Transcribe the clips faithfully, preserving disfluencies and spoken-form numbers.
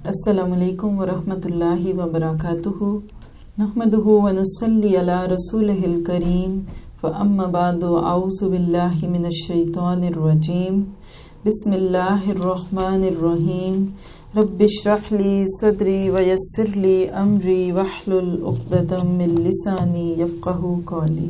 अस्सलामुअलैकुम वरहमतुल्लाहि वबरकातुहु नहमदुहु व नुसल्ली अला रसूलिहिल करीम व अम्मा बअदु अऊज़ु बिल्लाहि मिनश शैतानिर रजीम बिस्मिल्लाहिर रहमानिर रहीम रब्बिश्रह ली सदरी व यस्सिर ली अमरी वहलुल उक़दतम मिन लिसानी यफ़क़हू क़ौली।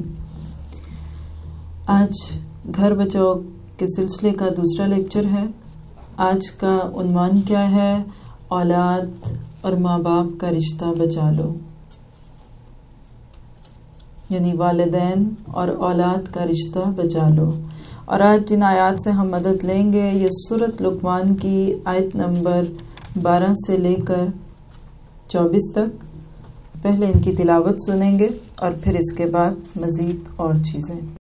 आज घर बचाओ के सिलसिले का दूसरा लेक्चर है। आज का उन्वान क्या है? औलाद और माँ बाप का रिश्ता बचा लो, यानी वालिदैन और औलाद का रिश्ता बचा लो। और आज जिन आयत से हम मदद लेंगे ये सूरत लुक़मान की आयत नंबर बारह से लेकर चौबीस तक। पहले इनकी तिलावत सुनेंगे और फिर इसके बाद मज़ीद और चीज़ें।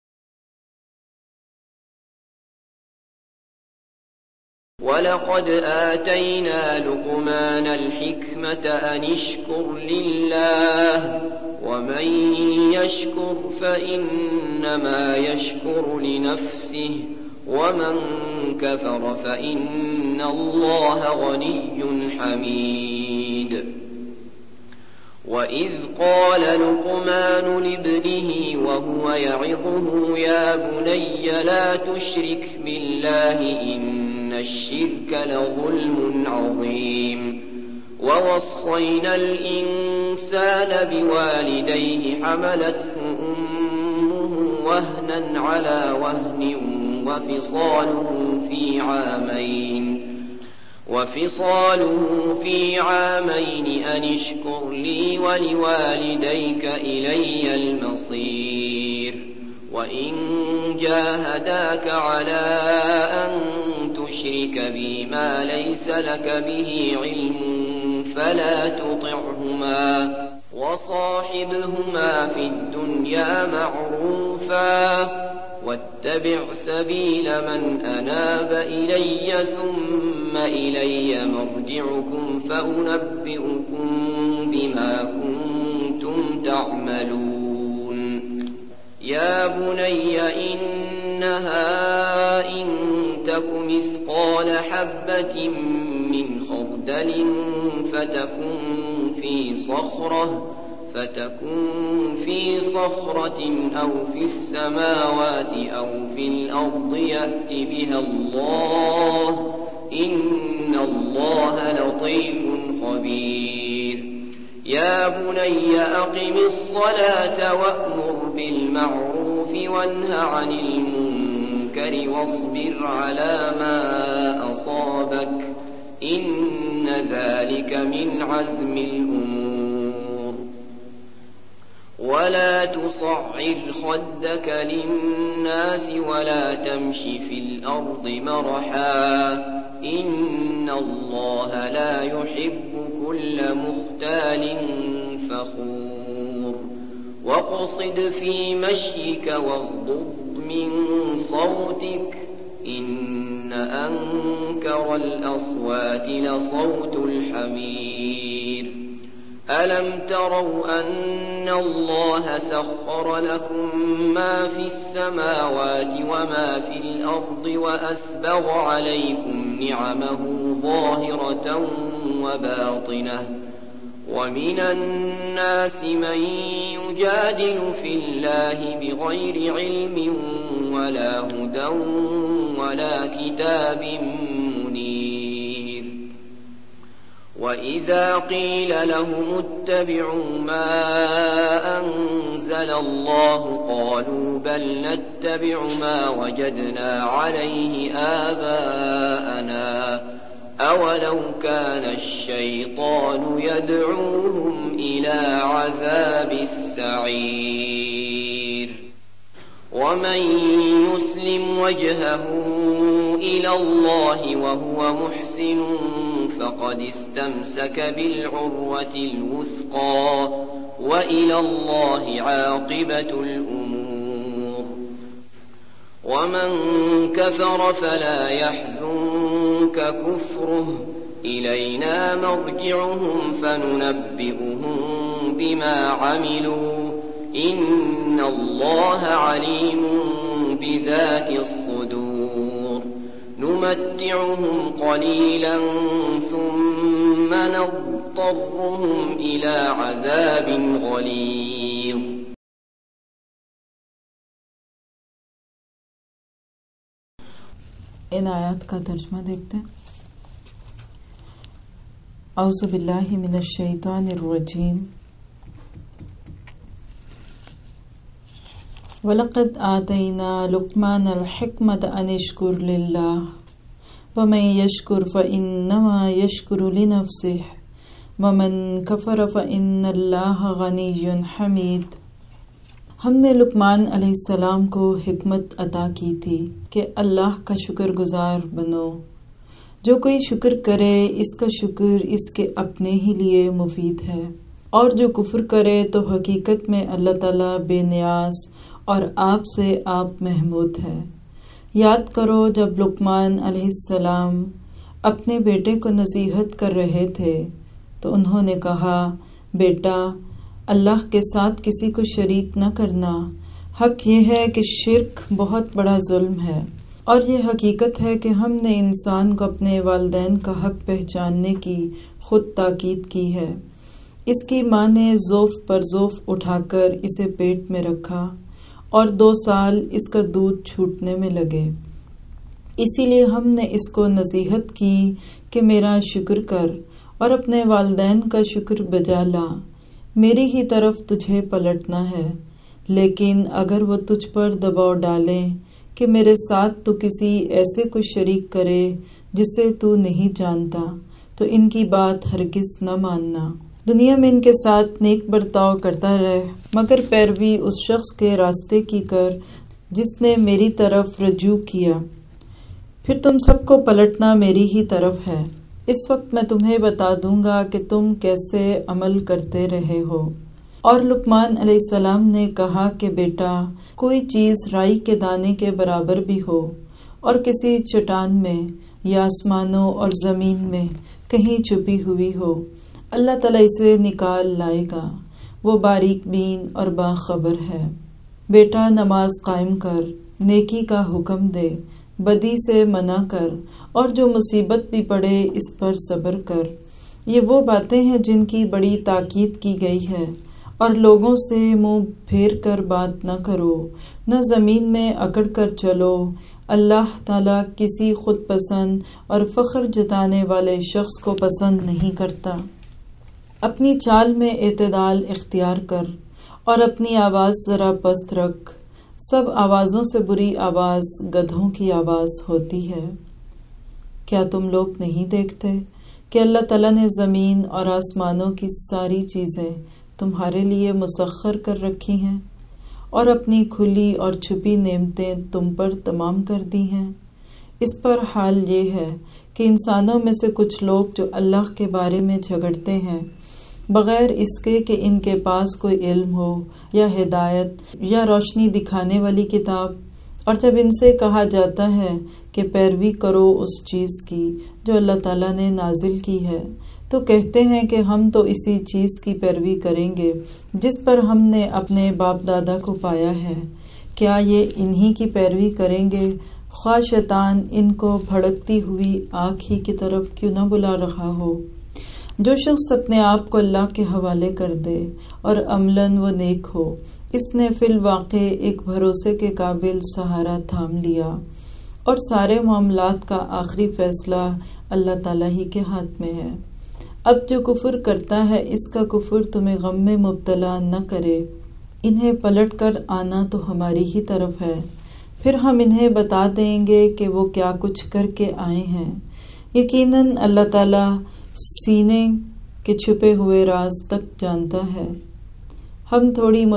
वलक़द आतैना लुक़मानल हिक्मत अनिश्कुर लिल्लाह वमन यश्कुर फ़इन्नमा यश्कुरु लिनफ़्सिहि वमन कफ़र फ़इन्नल्लाह गनिय्युन हमीद। वइज़ क़ाल लुक़मान लिब्निहि वहुव यዒज़ुहु या बुनय्य ला तुश्रिक बिल्लाहि इन्नश्शिर्क लज़ुल्मुन अज़ीम। ववस्सैनल इंसान बिवालिदैहि हमलतहु उम्मुहु वहनन अला वहनिन वफ़िसालुहु फ़ी आमैन وفصاله في عامين أن اشكر لي ولوالديك إلي المصير وإن جاهداك على أن تشرك بي ما ليس لك به علم فلا تطعهما وصاحبهما في الدنيا معروفا واتبع سبيل من أناب إلي ثم إلي مرجعكم فأنبئكم بما كنتم تعملون. يا بني إنها إن تك مثقال حبة من خردل فتكن في صخرة فتكن في صخرة أو في السماوات أو في الأرض يأت بها الله إن الله لطيف خبير. يا بني أقم الصلاة وأمر بالمعروف وانه عن المنكر واصبر على ما أصابك إن ذلك من عزم الأمور. ولا تصعر خدك للناس ولا تمش في الأرض مرحا إن الله لا يحب كل مختال فخور. واقصد في مشيك واغضض من صوتك إن أنكر الأصوات لصوت الحمير. ألم تروا أن الله سخر لكم ما في السماوات وما في الأرض وأسبغ عليكم نعمه ظاهرة وباطنة ومن الناس من يجادل في الله بغير علم ولا هدى ولا كتاب منير. وإذا قيل لهم اتبعوا ما أنزل الله قالوا بل نتبع ما وجدنا عليه آباءنا أولو كان الشيطان يدعوهم إلى عذاب السعير. ومن يسلم وجهه إلى الله وهو محسن فقد استمسك بالعروة الوثقى وإلى الله عاقبة الأمور. ومن كفر فلا يحزنك كفره إلينا مرجعهم فننبئهم بما عملوا إن الله عليم بذات الصدور. نمتعهم قليلا ثم فنضطرهم إلى عذاب غليظ. ان آیات کا ترجمہ دیکھتے ہیں. اعوذ باللہ من الشیطان الرجیم. وَلَقَدْ آتَيْنَا لُقْمَانَ الْحِكْمَةَ أَنِ اشْكُرْ لِلَّهِ وَمَنْ يَشْكُرْ فَإِنَّمَا يَشْكُرُ لِنَفْسِهِ وَمَنْ كَفَرَ فَإِنَّ اللَّهَ غَنِيٌّ حَمِيدٌ. ہم نے لقمان علیہ السلام کو حکمت عطا کی تھی کہ اللہ کا شکر گزار بنو. جو کوئی شکر کرے اس کا شکر اس کے اپنے ہی لیے مفید ہے، اور جو کفر کرے تو حقیقت میں اللہ تعالیٰ بے نیاز اور آپ سے آپ محمود ہے. یاد کرو جب لقمان علیہ السلام اپنے بیٹے کو نصیحت کر رہے تھے تو انہوں نے کہا، بیٹا اللہ کے ساتھ کسی کو شریک نہ کرنا. حق یہ ہے کہ شرک بہت بڑا ظلم ہے، اور یہ حقیقت ہے کہ ہم نے انسان کو اپنے والدین کا حق پہچاننے کی خود تاکید کی ہے. اس کی ماں نے ذوف پر ذوف اٹھا کر اسے پیٹ میں رکھا اور دو سال اس کا دودھ چھوٹنے میں لگے. اسی لیے ہم نے اس کو نصیحت کی کہ میرا شکر کر اور اپنے والدین کا شکر بجا لا. میری ہی طرف تجھے پلٹنا ہے، لیکن اگر وہ تجھ پر دباؤ ڈالیں کہ میرے ساتھ تو کسی ایسے کو شریک کرے جسے تو نہیں جانتا، تو ان کی بات ہرگز نہ ماننا. دنیا میں ان کے ساتھ نیک برتاؤ کرتا رہ، مگر پیروی اس شخص کے راستے کی کر جس نے میری طرف رجوع کیا. پھر تم سب کو پلٹنا میری ہی طرف ہے. اس وقت میں تمہیں بتا دوں گا کہ تم کیسے عمل کرتے رہے ہو. اور لقمان علیہ السلام نے کہا کہ بیٹا کوئی چیز رائی کے دانے کے برابر بھی ہو اور کسی چٹان میں یا آسمانوں اور زمین میں کہیں چھپی ہوئی ہو، اللہ تعالیٰ اسے نکال لائے گا. وہ باریک بین اور باخبر ہے. بیٹا نماز قائم کر، نیکی کا حکم دے، بدی سے منع کر، اور جو مصیبت بھی پڑے اس پر صبر کر. یہ وہ باتیں ہیں جن کی بڑی تاکید کی گئی ہے. اور لوگوں سے منہ پھیر کر بات نہ کرو، نہ زمین میں اکڑ کر چلو. اللہ تعالیٰ کسی خود پسند اور فخر جتانے والے شخص کو پسند نہیں کرتا. اپنی چال میں اعتدال اختیار کر اور اپنی آواز ذرا پست رکھ. سب آوازوں سے بری آواز گدھوں کی آواز ہوتی ہے. کیا تم لوگ نہیں دیکھتے کہ اللہ تعالیٰ نے زمین اور آسمانوں کی ساری چیزیں تمہارے لیے مسخر کر رکھی ہیں اور اپنی کھلی اور چھپی نعمتیں تم پر تمام کر دی ہیں؟ اس پر حال یہ ہے کہ انسانوں میں سے کچھ لوگ جو اللہ کے بارے میں جھگڑتے ہیں بغیر اس کے کہ ان کے پاس کوئی علم ہو یا ہدایت یا روشنی دکھانے والی کتاب، اور جب ان سے کہا جاتا ہے کہ پیروی کرو اس چیز کی جو اللہ تعالیٰ نے نازل کی ہے، تو کہتے ہیں کہ ہم تو اسی چیز کی پیروی کریں گے جس پر ہم نے اپنے باپ دادا کو پایا ہے. کیا یہ انہی کی پیروی کریں گے خواہ شیطان ان کو بھڑکتی ہوئی آنکھ ہی کی طرف کیوں نہ بلا رہا ہو؟ جو شخص اپنے آپ کو اللہ کے حوالے کر دے اور عملاً وہ نیک ہو، اس نے فی الواقع ایک بھروسے کے قابل سہارا تھام لیا، اور سارے معاملات کا آخری فیصلہ اللہ تعالیٰ ہی کے ہاتھ میں ہے. اب جو کفر کرتا ہے اس کا کفر تمہیں غم میں مبتلا نہ کرے. انہیں پلٹ کر آنا تو ہماری ہی طرف ہے، پھر ہم انہیں بتا دیں گے کہ وہ کیا کچھ کر کے آئے ہیں. یقیناً اللہ تعالیٰ سینے کے چھپے ہوئے راز تک جانتا ہے. ہم تھوڑی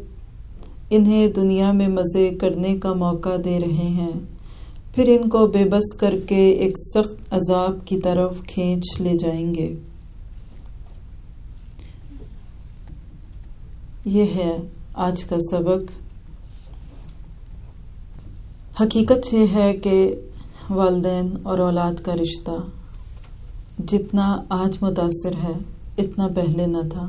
مدت انہیں دنیا میں مزے کرنے کا موقع دے رہے ہیں، پھر ان کو بے بس کر کے ایک سخت عذاب کی طرف کھینچ لے جائیں گے. یہ ہے آج کا سبق. حقیقت یہ ہے کہ والدین اور اولاد کا رشتہ جتنا آج متاثر ہے اتنا پہلے نہ تھا.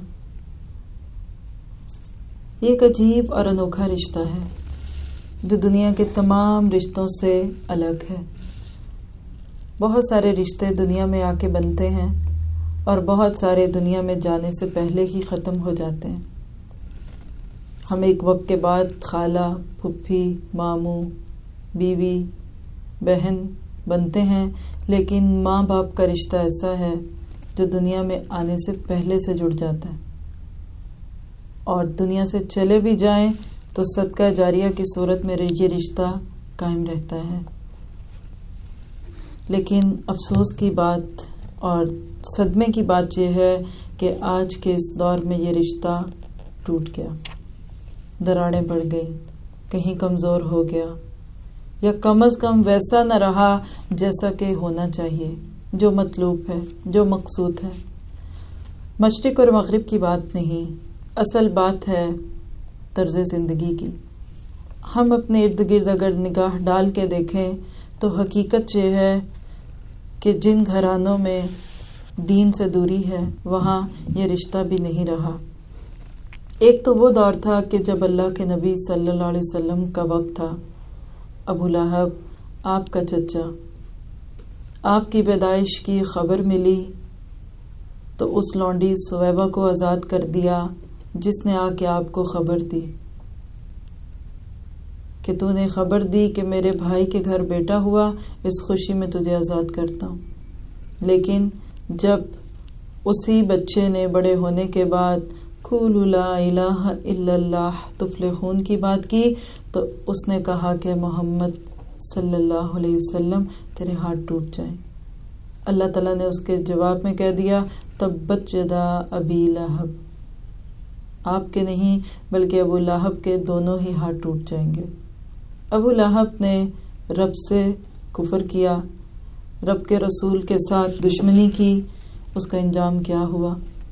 یہ ایک عجیب اور انوکھا رشتہ ہے جو دنیا کے تمام رشتوں سے الگ ہے. بہت سارے رشتے دنیا میں آ کے بنتے ہیں اور بہت سارے دنیا میں جانے سے پہلے ہی ختم ہو جاتے ہیں۔ ہم ایک وقت کے بعد خالہ، پھپھی، ماموں، بیوی، بہن بنتے ہیں، لیکن ماں باپ کا رشتہ ایسا ہے جو دنیا میں آنے سے پہلے سے جڑ جاتا ہے، اور دنیا سے چلے بھی جائیں تو صدقہ جاریہ کی صورت میں یہ رشتہ قائم رہتا ہے۔ لیکن افسوس کی بات اور صدمے کی بات یہ ہے کہ آج کے اس دور میں یہ رشتہ ٹوٹ گیا، دراڑیں پڑ گئیں، کہیں کمزور ہو گیا، یا کم از کم ویسا نہ رہا جیسا کہ ہونا چاہیے، جو مطلوب ہے، جو مقصود ہے۔ مشرق اور مغرب کی بات نہیں، اصل بات ہے طرز زندگی کی۔ ہم اپنے ارد گرد اگر نگاہ ڈال کے دیکھیں تو حقیقت یہ ہے کہ جن گھرانوں میں دین سے دوری ہے وہاں یہ رشتہ بھی نہیں رہا۔ ایک تو وہ دور تھا کہ جب اللہ کے نبی صلی اللہ علیہ وسلم کا وقت تھا، ابو لہب آپ کا چچا، آپ کی پیدائش کی خبر ملی تو اس لونڈی سویبہ کو آزاد کر دیا جس نے آ کے آپ کو خبر دی کہ تو نے خبر دی کہ میرے بھائی کے گھر بیٹا ہوا، اس خوشی میں تجھے آزاد کرتا ہوں۔ لیکن جب اسی بچے نے بڑے ہونے کے بعد قولوا لا الہ الا اللہ تفلحون کی بات کی تو اس نے کہا کہ محمد صلی اللہ علیہ وسلم تیرے ہاتھ ٹوٹ جائیں۔ اللہ تعالیٰ نے اس کے جواب میں کہہ دیا تبت یدا ابی لہب، آپ کے نہیں بلکہ ابو لہب کے دونوں ہی ہاتھ ٹوٹ جائیں گے۔ ابو لہب نے رب سے کفر کیا، رب کے رسول کے ساتھ دشمنی کی، اس کا انجام کیا ہوا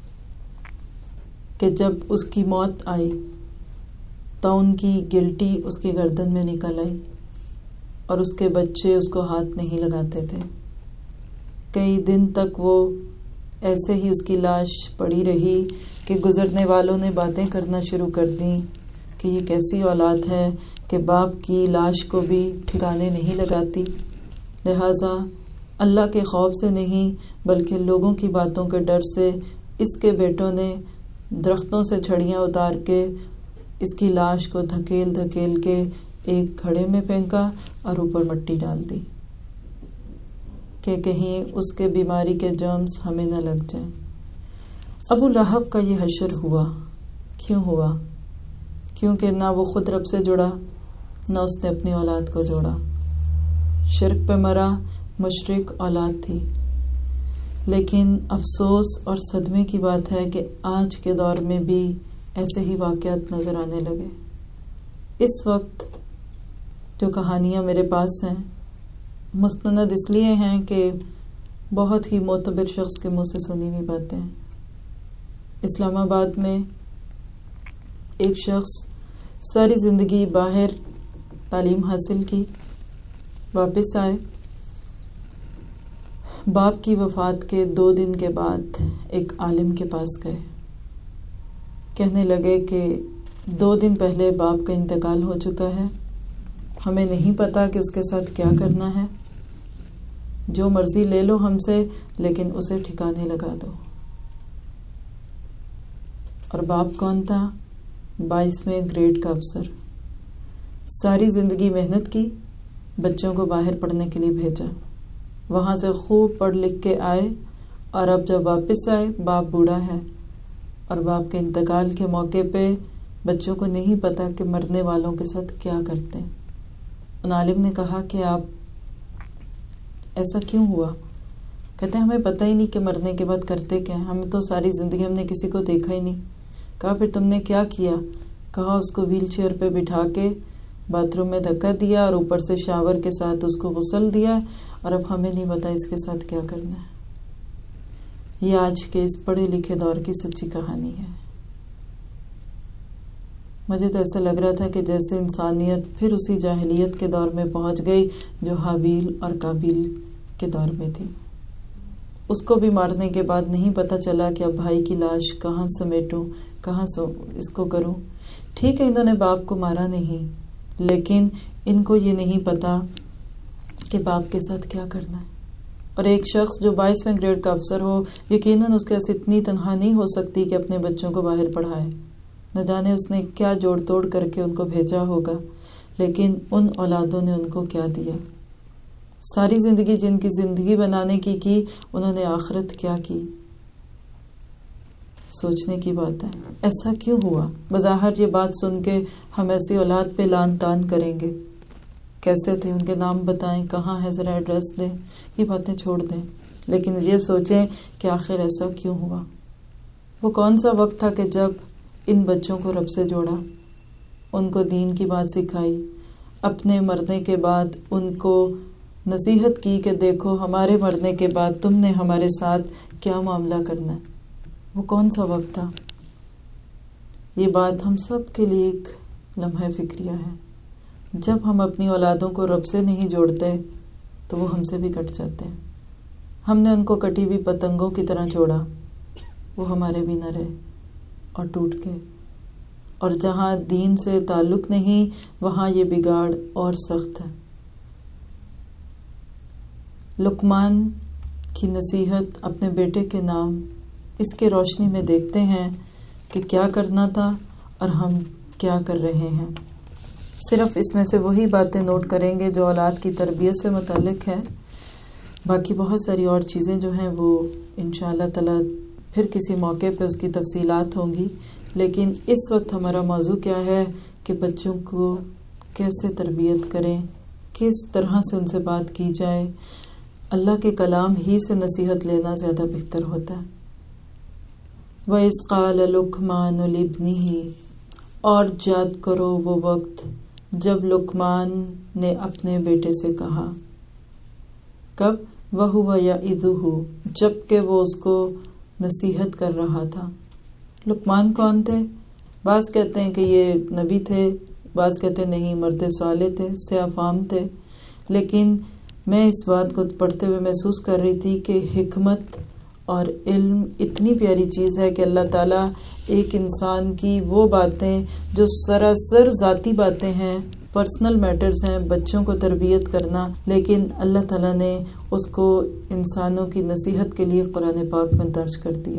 کہ جب اس کی موت آئی تو ان کی گلٹی اس کی گردن میں نکل آئی اور اس کے بچے اس کو ہاتھ نہیں لگاتے تھے۔ کئی دن تک وہ ایسے ہی اس کی لاش پڑی رہی کہ گزرنے والوں نے باتیں کرنا شروع کر دیں کہ یہ کیسی اولاد ہے کہ باپ کی لاش کو بھی ٹھکانے نہیں لگاتی۔ لہٰذا اللہ کے خوف سے نہیں بلکہ لوگوں کی باتوں کے ڈر سے اس کے بیٹوں نے درختوں سے چھڑیاں اتار کے اس کی لاش کو دھکیل دھکیل کے ایک گھڑے میں پھینکا اور اوپر مٹی ڈال دی کہ کہیں اس کے بیماری کے جرمز ہمیں نہ لگ جائیں۔ ابو لہب کا یہ حشر ہوا، کیوں ہوا؟ کیونکہ نہ وہ خود رب سے جڑا، نہ اس نے اپنی اولاد کو جوڑا، شرک پہ مرا، مشرک اولاد تھی۔ لیکن افسوس اور صدمے کی بات ہے کہ آج کے دور میں بھی ایسے ہی واقعات نظر آنے لگے۔ اس وقت جو کہانیاں میرے پاس ہیں مستند اس لیے ہیں کہ بہت ہی معتبر شخص کے منہ سے سنی ہوئی باتیں ہیں۔ اسلام آباد میں ایک شخص ساری زندگی باہر تعلیم حاصل کی، واپس آئے، باپ کی وفات کے دو دن کے بعد ایک عالم کے پاس گئے، کہنے لگے کہ دو دن پہلے باپ کا انتقال ہو چکا ہے، ہمیں نہیں پتا کہ اس کے ساتھ کیا کرنا ہے، جو مرضی لے لو ہم سے لیکن اسے ٹھکانے لگا دو۔ اور باپ کون تھا؟ بائیسویں گریڈ کا افسر، ساری زندگی محنت کی، بچوں کو باہر پڑھنے کے لیے بھیجا، وہاں سے خوب پڑھ لکھ کے آئے، اور اب جب واپس آئے باپ بوڑھا ہے، اور باپ کے انتقال کے موقع پہ بچوں کو نہیں پتا کہ مرنے والوں کے ساتھ کیا کرتے ہیں۔ ان عالم نے کہا کہ آپ ایسا کیوں ہوا؟ کہتے ہیں ہمیں پتہ ہی نہیں کہ مرنے کے بعد کرتے کیا ہیں، ہم تو ساری زندگی ہم نے کسی کو دیکھا ہی نہیں۔ کہا پھر تم نے کیا کیا؟ کہا اس کو ویل چیئر پہ بٹھا کے باتھ روم میں دھکا دیا اور اوپر سے شاور کے ساتھ اس کو غسل دیا، اور اب ہمیں نہیں پتا اس کے ساتھ کیا کرنا ہے۔ یہ آج کے اس پڑھے لکھے دور کی سچی کہانی ہے۔ مجھے تو ایسا لگ رہا تھا کہ جیسے انسانیت پھر اسی جاہلیت کے دور میں پہنچ گئی جو حابیل اور قابیل کے دور میں تھی۔ اس کو بھی مارنے کے بعد نہیں پتا چلا کہ اب بھائی کی لاش کہاں سمیٹوں، کہاں سو اس کو کروں۔ ٹھیک ہے انہوں نے باپ کو مارا نہیں، لیکن ان کو یہ نہیں پتا کہ باپ کے ساتھ کیا کرنا ہے۔ اور ایک شخص جو بائیسویں گریڈ کا افسر ہو، یقیناً اس کے پاس اتنی تنخواہ نہیں ہو سکتی کہ اپنے بچوں کو باہر پڑھائے. نہ جانے اس نے کیا جوڑ توڑ کر کے ان کو بھیجا ہوگا، لیکن ان اولادوں نے ان کو کیا دیا. ساری زندگی جن کی زندگی بنانے کی کی، انہوں نے آخرت کیا کی. سوچنے کی بات ہے. ایسا کیوں ہوا؟ بظاہر یہ بات سن کے ہم ایسی اولاد پہ لان تان کریں گے. کیسے تھے، ان کے نام بتائیں، کہاں ہے، ذرا ایڈریس دیں، یہ باتیں چھوڑ دیں. لیکن یہ سوچیں کہ آخر ایسا کیوں ہوا. وہ کون سا وقت تھا کہ جب ان بچوں کو رب سے جوڑا، ان کو دین کی بات سکھائی، اپنے مرنے کے بعد ان کو نصیحت کی کہ دیکھو ہمارے مرنے کے بعد تم نے ہمارے ساتھ کیا معاملہ کرنا ہے. وہ کون سا وقت تھا؟ یہ بات ہم سب کے لیے ایک لمحہ فکریہ ہے. جب ہم اپنی اولادوں کو رب سے نہیں جوڑتے تو وہ ہم سے بھی کٹ جاتے ہیں. ہم نے ان کو کٹی ہوئی پتنگوں کی طرح جوڑا، وہ ہمارے بھی نہ رہے اور ٹوٹ گئے. اور جہاں دین سے تعلق نہیں وہاں یہ بگاڑ اور سخت ہے. لقمان کی نصیحت اپنے بیٹے کے نام، اس کے روشنی میں دیکھتے ہیں کہ کیا کرنا تھا اور ہم کیا کر رہے ہیں. صرف اس میں سے وہی باتیں نوٹ کریں گے جو اولاد کی تربیت سے متعلق ہے. باقی بہت ساری اور چیزیں جو ہیں وہ انشاءاللہ تعالی پھر کسی موقع پہ اس کی تفصیلات ہوں گی. لیکن اس وقت ہمارا موضوع کیا ہے کہ بچوں کو کیسے تربیت کریں، کس طرح سے ان سے بات کی جائے. اللہ کے کلام ہی سے نصیحت لینا زیادہ بہتر ہوتا ہے. وَإِذْ قَالَ لُقْمَانُ لِابْنِهِ، اور یاد کرو وہ وقت جب لقمان نے اپنے بیٹے سے کہا. کب؟ وَهُوَ يَعِظُهُ، جب کہ وہ اس کو نصیحت کر رہا تھا. لقمان کون تھے؟ بعض کہتے ہیں کہ یہ نبی تھے، بعض کہتے ہیں نہیں مرد صالح تھے، سیاہ فام تھے. لیکن میں اس بات کو پڑھتے ہوئے محسوس کر رہی تھی کہ حکمت اور علم اتنی پیاری چیز ہے کہ اللہ تعالیٰ ایک انسان کی وہ باتیں جو سراسر ذاتی باتیں ہیں، پرسنل میٹرز ہیں، بچوں کو تربیت کرنا، لیکن اللہ تعالیٰ نے اس کو انسانوں کی نصیحت کے لیے قرآن پاک میں درج کر دیا.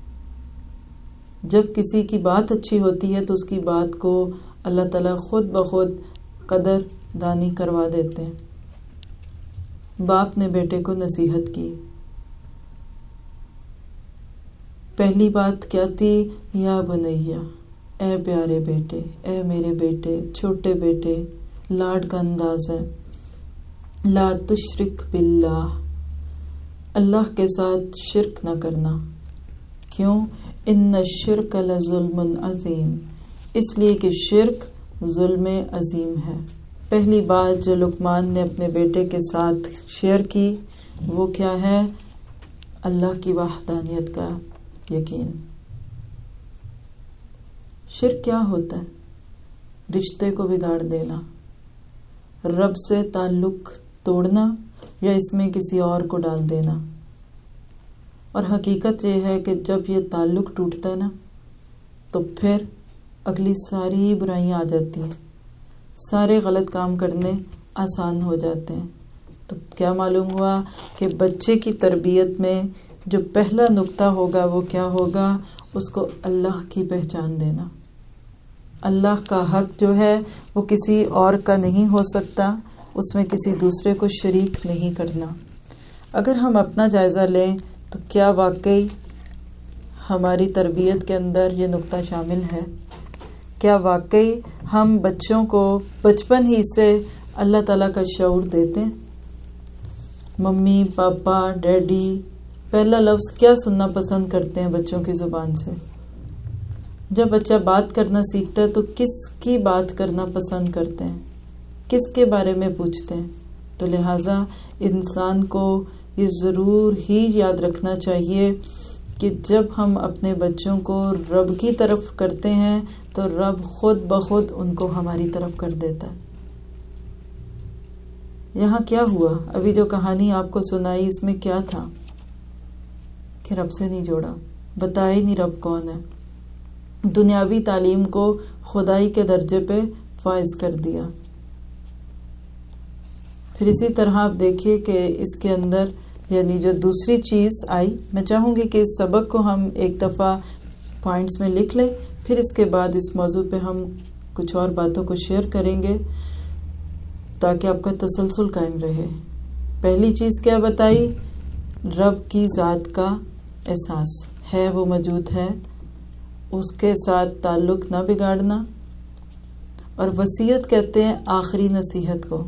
جب کسی کی بات اچھی ہوتی ہے تو اس کی بات کو اللہ تعالیٰ خود بخود قدر دانی کروا دیتے ہیں. باپ نے بیٹے کو نصیحت کی. پہلی بات کیا تھی؟ یا بنیا، اے پیارے بیٹے، اے میرے بیٹے، چھوٹے بیٹے. لاڈ کا انداز ہے. لا تشرک باللہ، اللہ کے ساتھ شرک نہ کرنا. کیوں؟ ان الشرک لظلم عظیم، اس لیے کہ شرک ظلم عظیم ہے. پہلی بات جو لقمان نے اپنے بیٹے کے ساتھ شیئر کی وہ کیا ہے؟ اللہ کی وحدانیت کا یقین. شرک کیا ہوتا ہے؟ رشتے کو بگاڑ دینا، رب سے تعلق توڑنا یا اس میں کسی اور کو ڈال دینا. اور حقیقت یہ ہے کہ جب یہ تعلق ٹوٹتا ہے نا تو پھر اگلی ساری برائیاں آ جاتی ہیں، سارے غلط کام کرنے آسان ہو جاتے ہیں. تو کیا معلوم ہوا کہ بچے کی تربیت میں جو پہلا نقطہ ہوگا وہ کیا ہوگا؟ اس کو اللہ کی پہچان دینا. اللہ کا حق جو ہے وہ کسی اور کا نہیں ہو سکتا، اس میں کسی دوسرے کو شریک نہیں کرنا. اگر ہم اپنا جائزہ لیں تو کیا واقعی ہماری تربیت کے اندر یہ نقطہ شامل ہے؟ کیا واقعی ہم بچوں کو بچپن ہی سے اللہ تعالیٰ کا شعور دیتے ہیں؟ ممی، پاپا، ڈیڈی، پہلا لفظ کیا سننا پسند کرتے ہیں بچوں کی زبان سے؟ جب بچہ بات کرنا سیکھتا ہے تو کس کی بات کرنا پسند کرتے ہیں، کس کے بارے میں پوچھتے ہیں؟ تو لہٰذا انسان کو یہ ضرور ہی یاد رکھنا چاہیے کہ جب ہم اپنے بچوں کو رب کی طرف کرتے ہیں تو رب خود بخود ان کو ہماری طرف کر دیتا ہے. یہاں کیا ہوا؟ ابھی جو کہانی آپ کو سنائی اس میں کیا تھا کہ رب سے نہیں جوڑا، بتایا ہی نہیں رب کون ہے. دنیاوی تعلیم کو خدائی کے درجے پہ فائز کر دیا. پھر اسی طرح آپ دیکھیے کہ اس کے اندر یعنی جو دوسری چیز آئی، میں چاہوں گی کہ اس سبق کو ہم ایک دفعہ پوائنٹس میں لکھ لیں، پھر اس کے بعد اس موضوع پہ ہم کچھ اور باتوں کو شیئر کریں گے تاکہ آپ کا تسلسل قائم رہے۔ پہلی چیز کیا بتائی؟ رب کی ذات کا احساس ہے، وہ موجود ہے، اس کے ساتھ تعلق نہ بگاڑنا۔ اور وصیت کہتے ہیں آخری نصیحت کو،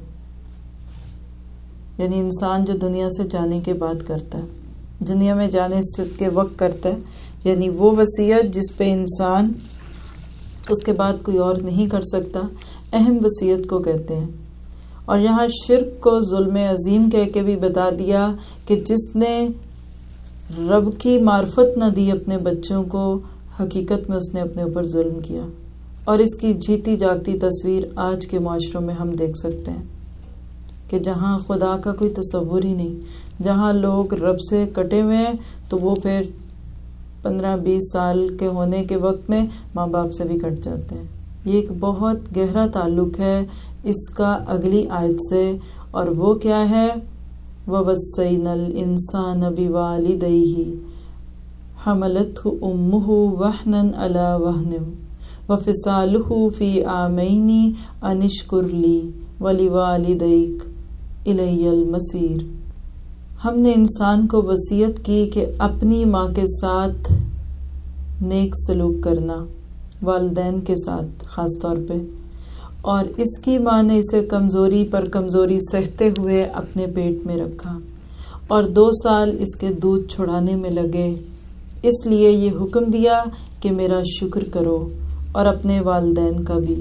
یعنی انسان جو دنیا سے جانے کے بعد کرتا ہے، دنیا میں جانے کے وقت کرتا ہے، یعنی وہ وصیت جس پہ انسان اس کے بعد کوئی اور نہیں کر سکتا، اہم وصیت کو کہتے ہیں۔ اور یہاں شرک کو ظلم عظیم کہہ کے بھی بتا دیا کہ جس نے رب کی معرفت نہ دی اپنے بچوں کو، حقیقت میں اس نے اپنے اوپر ظلم کیا۔ اور اس کی جیتی جاگتی تصویر آج کے معاشروں میں ہم دیکھ سکتے ہیں کہ جہاں خدا کا کوئی تصور ہی نہیں، جہاں لوگ رب سے کٹے ہوئے ہیں، تو وہ پھر پندرہ بیس سال کے ہونے کے وقت میں ماں باپ سے بھی کٹ جاتے ہیں۔ یہ ایک بہت گہرا تعلق ہے اس کا اگلی آیت سے، اور وہ کیا ہے؟ وَوَصَّيْنَا الْإِنسَانَ بِوَالِدَيْهِ حَمَلَتْهُ أُمُّهُ وَهْنًا عَلَى وَهْنٍ وَفِصَالُهُ فِي عَامَيْنِ أَنِ اشْكُرْ لِي وَلِوَالِدَيْكَ إِلَيَّ الْمَصِيرُ۔ ہم نے انسان کو وصیت کی کہ اپنی ماں کے ساتھ نیک سلوک کرنا، والدین کے ساتھ خاص طور پہ، اور اس کی ماں نے اسے کمزوری پر کمزوری سہتے ہوئے اپنے پیٹ میں رکھا، اور دو سال اس کے دودھ چھڑانے میں لگے، اس لیے یہ حکم دیا کہ میرا شکر کرو اور اپنے والدین کا بھی۔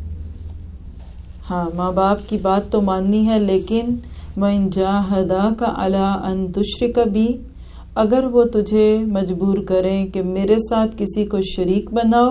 ہاں، ماں باپ کی بات تو ماننی ہے، لیکن وَإِن جَاهَدَاكَ عَلَىٰ أَن تُشْرِكَ بِي، اگر وہ تجھے مجبور کریں کہ میرے ساتھ کسی کو شریک بناؤ،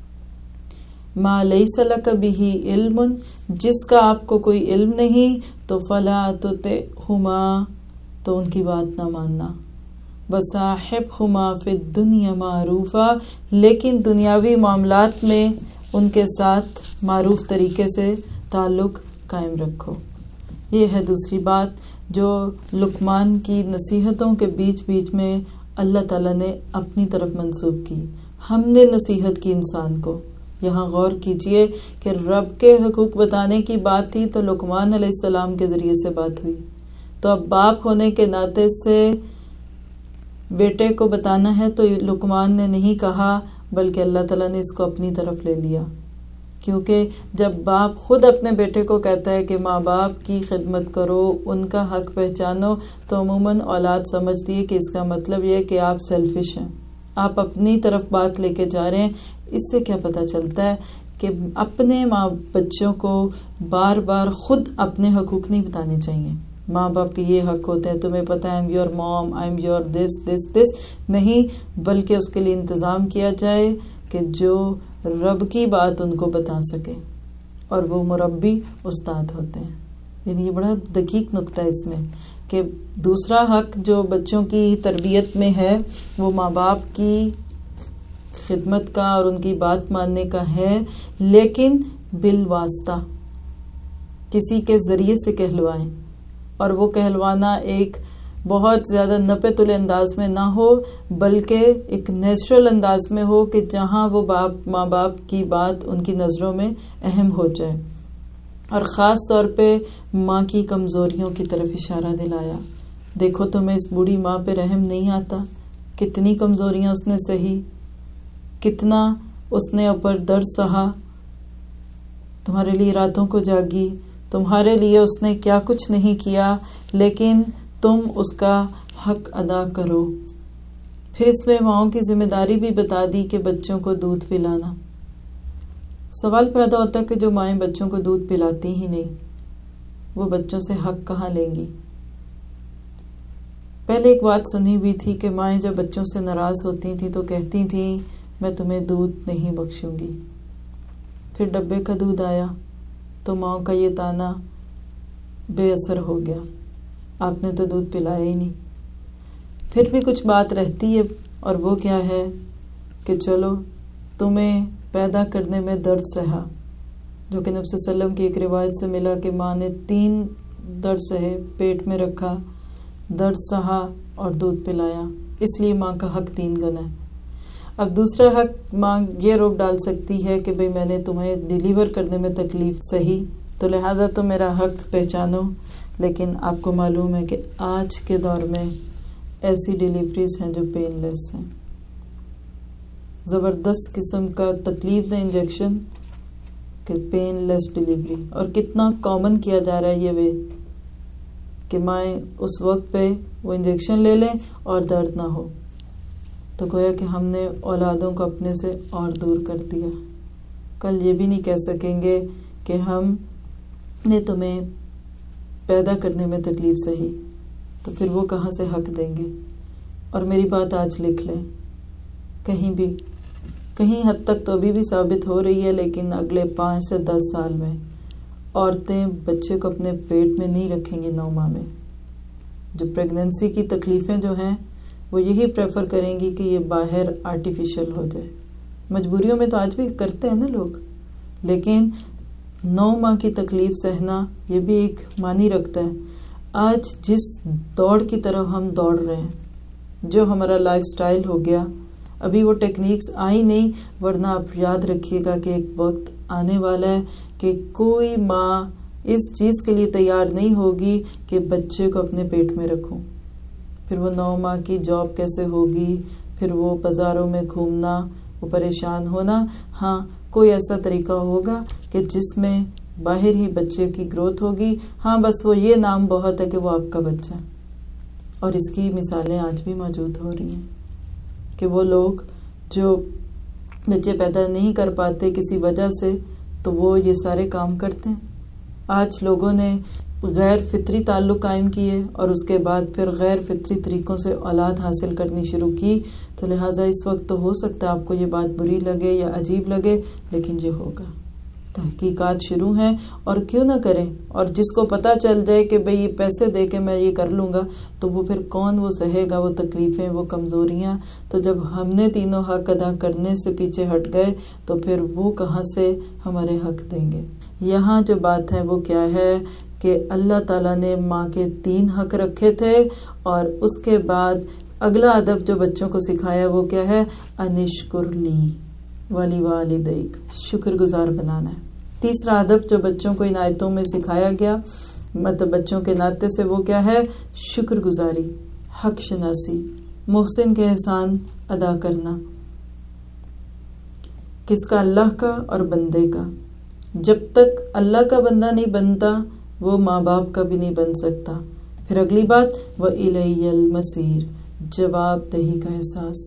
مَا لَيْسَ لَكَ بِهِ عِلْمٌ، جس کا آپ کو کوئی علم نہیں، تو فَلَا تُطِعْهُمَا، تو ان کی بات نہ ماننا۔ وَصَاحِبْهُمَا فِي الدُّنْيَا مَعْرُوفًا، لیکن دنیاوی معاملات میں ان کے ساتھ معروف طریقے سے تعلق قائم رکھو۔ یہ ہے دوسری بات جو لقمان کی نصیحتوں کے بیچ بیچ میں اللہ تعالیٰ نے اپنی طرف منسوب کی۔ ہم نے نصیحت کی انسان کو۔ یہاں غور کیجئے کہ رب کے حقوق بتانے کی بات تھی تو لقمان علیہ السلام کے ذریعے سے بات ہوئی، تو اب باپ ہونے کے ناطے سے بیٹے کو بتانا ہے تو لقمان نے نہیں کہا، بلکہ اللہ تعالیٰ نے اس کو اپنی طرف لے لیا، کیونکہ جب باپ خود اپنے بیٹے کو کہتا ہے کہ ماں باپ کی خدمت کرو، ان کا حق پہچانو، تو عموماً اولاد سمجھتی ہے کہ اس کا مطلب یہ ہے کہ آپ سیلفش ہیں، آپ اپنی طرف بات لے کے جا رہے ہیں۔ اس سے کیا پتہ چلتا ہے کہ اپنے ماں بچوں کو بار بار خود اپنے حقوق نہیں بتانے چاہیے۔ ماں باپ کے یہ حق ہوتے ہیں، تمہیں پتہ ہے، I am your mom, I am your this this this, نہیں، بلکہ اس کے لیے انتظام کیا جائے کہ جو رب کی بات ان کو بتا سکے، اور وہ مربی استاد ہوتے ہیں۔ یعنی یہ بڑا دقیق نقطہ ہے اس میں کہ دوسرا حق جو بچوں کی تربیت میں ہے وہ ماں باپ کی خدمت کا اور ان کی بات ماننے کا ہے، لیکن بالواسطہ کسی کے ذریعے سے کہلوائیں، اور وہ کہلوانا ایک بہت زیادہ نپے تلے انداز میں نہ ہو، بلکہ ایک نیچرل انداز میں ہو کہ جہاں وہ باپ ماں باپ کی بات ان کی نظروں میں اہم ہو جائے۔ اور خاص طور پہ ماں کی کمزوریوں کی طرف اشارہ دلایا۔ دیکھو تمہیں اس بوڑھی ماں پہ رحم نہیں آتا، کتنی کمزوریاں اس نے سہی، کتنا اس نے اوپر درد سہا، تمہارے لیے راتوں کو جاگی، تمہارے لیے اس نے کیا کچھ نہیں کیا، لیکن تم اس کا حق ادا کرو۔ پھر اس میں ماؤں کی ذمہ داری بھی بتا دی کہ بچوں کو دودھ پلانا۔ سوال پیدا ہوتا ہے کہ جو مائیں بچوں کو دودھ پلاتی ہی نہیں، وہ بچوں سے حق کہاں لیں گی؟ پہلے ایک بات سنی ہوئی تھی کہ مائیں جب بچوں سے ناراض ہوتی تھیں تو کہتی تھیں میں تمہیں دودھ نہیں بخشوں گی۔ پھر ڈبے کا دودھ آیا تو ماؤں کا یہ تانا بے اثر ہو گیا، آپ نے تو دودھ پلایا ہی نہیں۔ پھر بھی کچھ بات رہتی ہے، اور وہ کیا ہے کہ چلو تمہیں پیدا کرنے میں درد سہا، جو کہ نبی صلی اللہ علیہ وسلم کی ایک روایت سے ملا کہ ماں نے تین درد سہے، پیٹ میں رکھا، درد سہا اور دودھ پلایا، اس لیے ماں کا حق تین گنا ہے۔ اب دوسرا حق ماں یہ روک ڈال سکتی ہے کہ بھئی میں نے تمہیں ڈیلیور کرنے میں تکلیف سہی، تو لہٰذا تم میرا حق پہچانو۔ لیکن آپ کو معلوم ہے کہ آج کے دور میں ایسی ڈیلیوریز ہیں جو پین لیس ہیں، زبردست قسم کا تکلیف دہ انجیکشن کہ پین لیس ڈیلیوری، اور کتنا کامن کیا جا رہا ہے یہ وے کہ مائیں اس وقت پہ وہ انجیکشن لے لیں اور درد نہ ہو۔ تو گویا کہ ہم نے اولادوں کو اپنے سے اور دور کر دیا۔ کل یہ بھی نہیں کہہ سکیں گے کہ ہم نے تمہیں پیدا کرنے میں تکلیف سہی، تو پھر وہ کہاں سے حق دیں گے؟ اور میری بات آج لکھ لیں، کہیں بھی کہیں حد تک تو ابھی بھی ثابت ہو رہی ہے، لیکن اگلے پانچ سے دس سال میں عورتیں بچے کو اپنے پیٹ میں نہیں رکھیں گی نو ماہ میں۔ جو پریگننسی کی تکلیفیں جو ہیں وہ یہی پریفر کریں گی کہ یہ باہر آرٹیفیشل ہو جائے۔ مجبوریوں میں تو آج بھی کرتے ہیں نا لوگ، لیکن نو ماہ کی تکلیف سہنا یہ بھی ایک معنی رکھتا ہے۔ آج جس دوڑ کی طرف ہم دوڑ رہے ہیں، جو ہمارا لائف سٹائل ہو گیا، ابھی وہ ٹیکنیکس آئی نہیں، ورنہ آپ یاد رکھیے گا کہ ایک وقت آنے والا ہے کہ کوئی ماں اس چیز کے لیے تیار نہیں ہوگی کہ بچے کو اپنے پیٹ میں رکھوں۔ پھر وہ نو ماہ کی جاب کیسے ہوگی، پھر وہ بازاروں میں گھومنا، وہ پریشان ہونا۔ ہاں کوئی ایسا طریقہ ہوگا کہ جس میں باہر ہی بچے کی گروتھ ہوگی، ہاں بس وہ یہ نام بہت ہے کہ وہ آپ کا بچہ ہے۔ اور اس کی مثالیں آج بھی موجود ہو رہی ہیں کہ وہ لوگ جو بچے پیدا نہیں کر پاتے کسی وجہ سے، تو وہ یہ سارے کام کرتے ہیں۔ آج لوگوں نے غیر فطری تعلق قائم کیے اور اس کے بعد پھر غیر فطری طریقوں سے اولاد حاصل کرنی شروع کی، تو لہٰذا اس وقت تو ہو سکتا ہے آپ کو یہ بات بری لگے یا عجیب لگے، لیکن یہ ہوگا۔ تحقیقات شروع ہیں، اور کیوں نہ کریں، اور جس کو پتہ چل جائے کہ بھئی یہ پیسے دے کے میں یہ کر لوں گا، تو وہ پھر کون وہ سہے گا وہ تکلیفیں، وہ کمزوریاں۔ تو جب ہم نے تینوں حق ادا کرنے سے پیچھے ہٹ گئے تو پھر وہ کہاں سے ہمارے حق دیں گے؟ یہاں جو بات ہے وہ کیا ہے کہ اللہ تعالیٰ نے ماں کے تین حق رکھے تھے، اور اس کے بعد اگلا ادب جو بچوں کو سکھایا وہ کیا ہے؟ انشکر لی ولی والدیک، شکر گزار بنانا ہے۔ تیسرا ادب جو بچوں کو ان آیتوں میں سکھایا گیا، مطلب بچوں کے ناطے سے، وہ کیا ہے؟ شکر گزاری، حق شناسی، محسن کے احسان ادا کرنا۔ کس کا؟ اللہ کا اور بندے کا۔ جب تک اللہ کا بندہ نہیں بنتا وہ ماں باپ کا بھی نہیں بن سکتا۔ پھر اگلی بات، وَإِلَيَّ الْمَصِيرُ، جواب دہی کا احساس،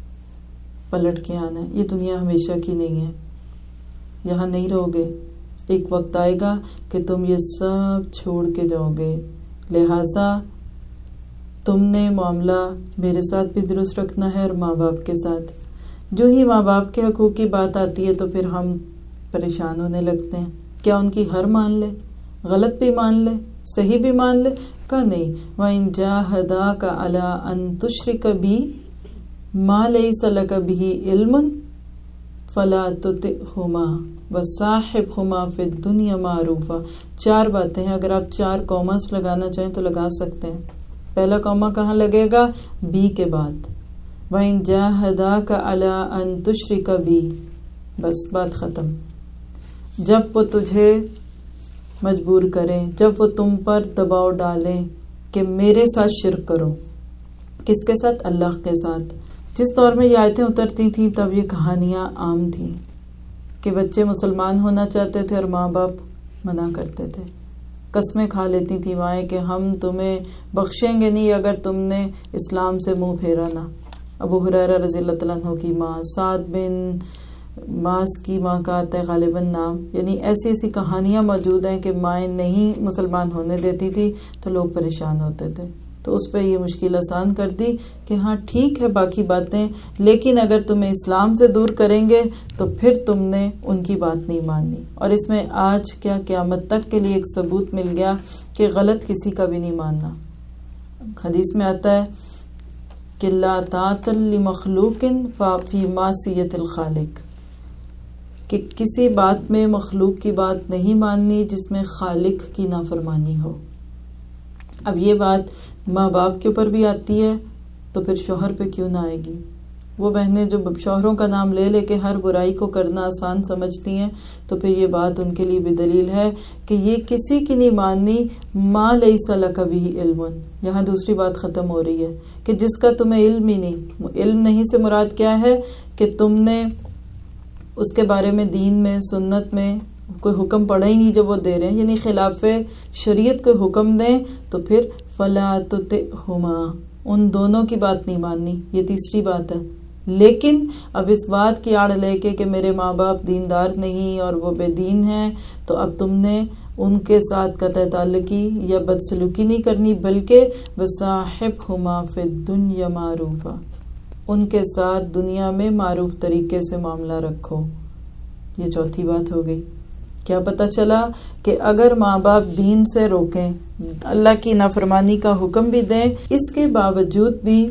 پلٹ کے آنا ہے۔ یہ دنیا ہمیشہ کی نہیں ہے، یہاں نہیں رہو گے، ایک وقت آئے گا کہ تم یہ سب چھوڑ کے جاؤ گے، لہٰذا تم نے معاملہ میرے ساتھ بھی درست رکھنا ہے اور ماں باپ کے ساتھ۔ جو ہی ماں باپ کے حقوق کی بات آتی ہے تو پھر ہم پریشان ہونے لگتے ہیں، کیا ان کی ہر مان لے، غلط بھی مان لے، صحیح بھی مان لے؟ کا نہیں۔ وَإِن جَاهَدَاكَ عَلَىٰ أَن تُشْرِكَ بِي مَا لَيْسَ لَكَ بِهِ عِلْمٌ فَلَا تُطِعْهُمَا وَصَاحِبْهُمَا فِي الدُّنْيَا مَعْرُوفًا۔ چار باتیں ہیں، اگر آپ چار کوماس لگانا چاہیں تو لگا سکتے ہیں۔ پہلا کوما کہاں لگے گا؟ بی کے بعد، وَإِن جَاهَدَاكَ عَلَىٰ أَن تُشْرِكَ بِي، بس بات ختم۔ جب وہ تجھے مجبور کریں، جب وہ تم پر دباؤ ڈالیں کہ میرے ساتھ شرک کرو، کس کے ساتھ؟ اللہ کے ساتھ۔ جس دور میں یہ آیتیں اترتی تھیں تب یہ کہانیاں عام تھیں کہ بچے مسلمان ہونا چاہتے تھے اور ماں باپ منع کرتے تھے۔ قسمیں کھا لیتی تھی مائیں کہ ہم تمہیں بخشیں گے نہیں اگر تم نے اسلام سے منہ پھیرا نہ۔ ابو ہریرہ رضی اللہ تعالیٰ عنہ کی ماں، سعد بن ماس کی ماں کا آتا ہے غالباً نام، یعنی ایسی ایسی کہانیاں موجود ہیں کہ مائیں نہیں مسلمان ہونے دیتی تھی تو لوگ پریشان ہوتے تھے۔ تو اس پہ یہ مشکل آسان کر دی کہ ہاں ٹھیک ہے باقی باتیں، لیکن اگر تمہیں اسلام سے دور کریں گے تو پھر تم نے ان کی بات نہیں ماننی۔ اور اس میں آج کیا قیامت تک کے لیے ایک ثبوت مل گیا کہ غلط کسی کا بھی نہیں ماننا۔ حدیث میں آتا ہے کہ لا طاعۃ لمخلوق فی معصیۃ الخالق، کہ کسی بات میں مخلوق کی بات نہیں ماننی جس میں خالق کی نافرمانی ہو۔ اب یہ بات ماں باپ کے اوپر بھی آتی ہے تو پھر شوہر پہ کیوں نہ آئے گی؟ وہ بہنیں جو شوہروں کا نام لے لے کے ہر برائی کو کرنا آسان سمجھتی ہیں تو پھر یہ بات ان کے لیے بھی دلیل ہے کہ یہ کسی کی نہیں ماننی، ما لیس لک بہ علم۔ یہاں دوسری بات ختم ہو رہی ہے کہ جس کا تمہیں علم ہی نہیں۔ علم نہیں سے مراد کیا ہے کہ تم نے اس کے بارے میں دین میں سنت میں کوئی حکم پڑھا ہی نہیں جو وہ دے رہے ہیں، یعنی خلاف شریعت کوئی حکم دیں تو پھر فلا تطعہما، ان دونوں کی بات نہیں ماننی۔ یہ تیسری بات ہے۔ لیکن اب اس بات کی آڑ لے کے کہ میرے ماں باپ دیندار نہیں اور وہ بے دین ہیں، تو اب تم نے ان کے ساتھ قطع تعلقی یا بدسلوکی نہیں کرنی، بلکہ وصاحبہما فی الدنیا معروفا، ان کے ساتھ دنیا میں معروف طریقے سے معاملہ رکھو۔ یہ چوتھی بات ہو گئی۔ کیا پتہ چلا کہ اگر ماں باپ دین سے روکیں، اللہ کی نافرمانی کا حکم بھی دیں، اس کے باوجود بھی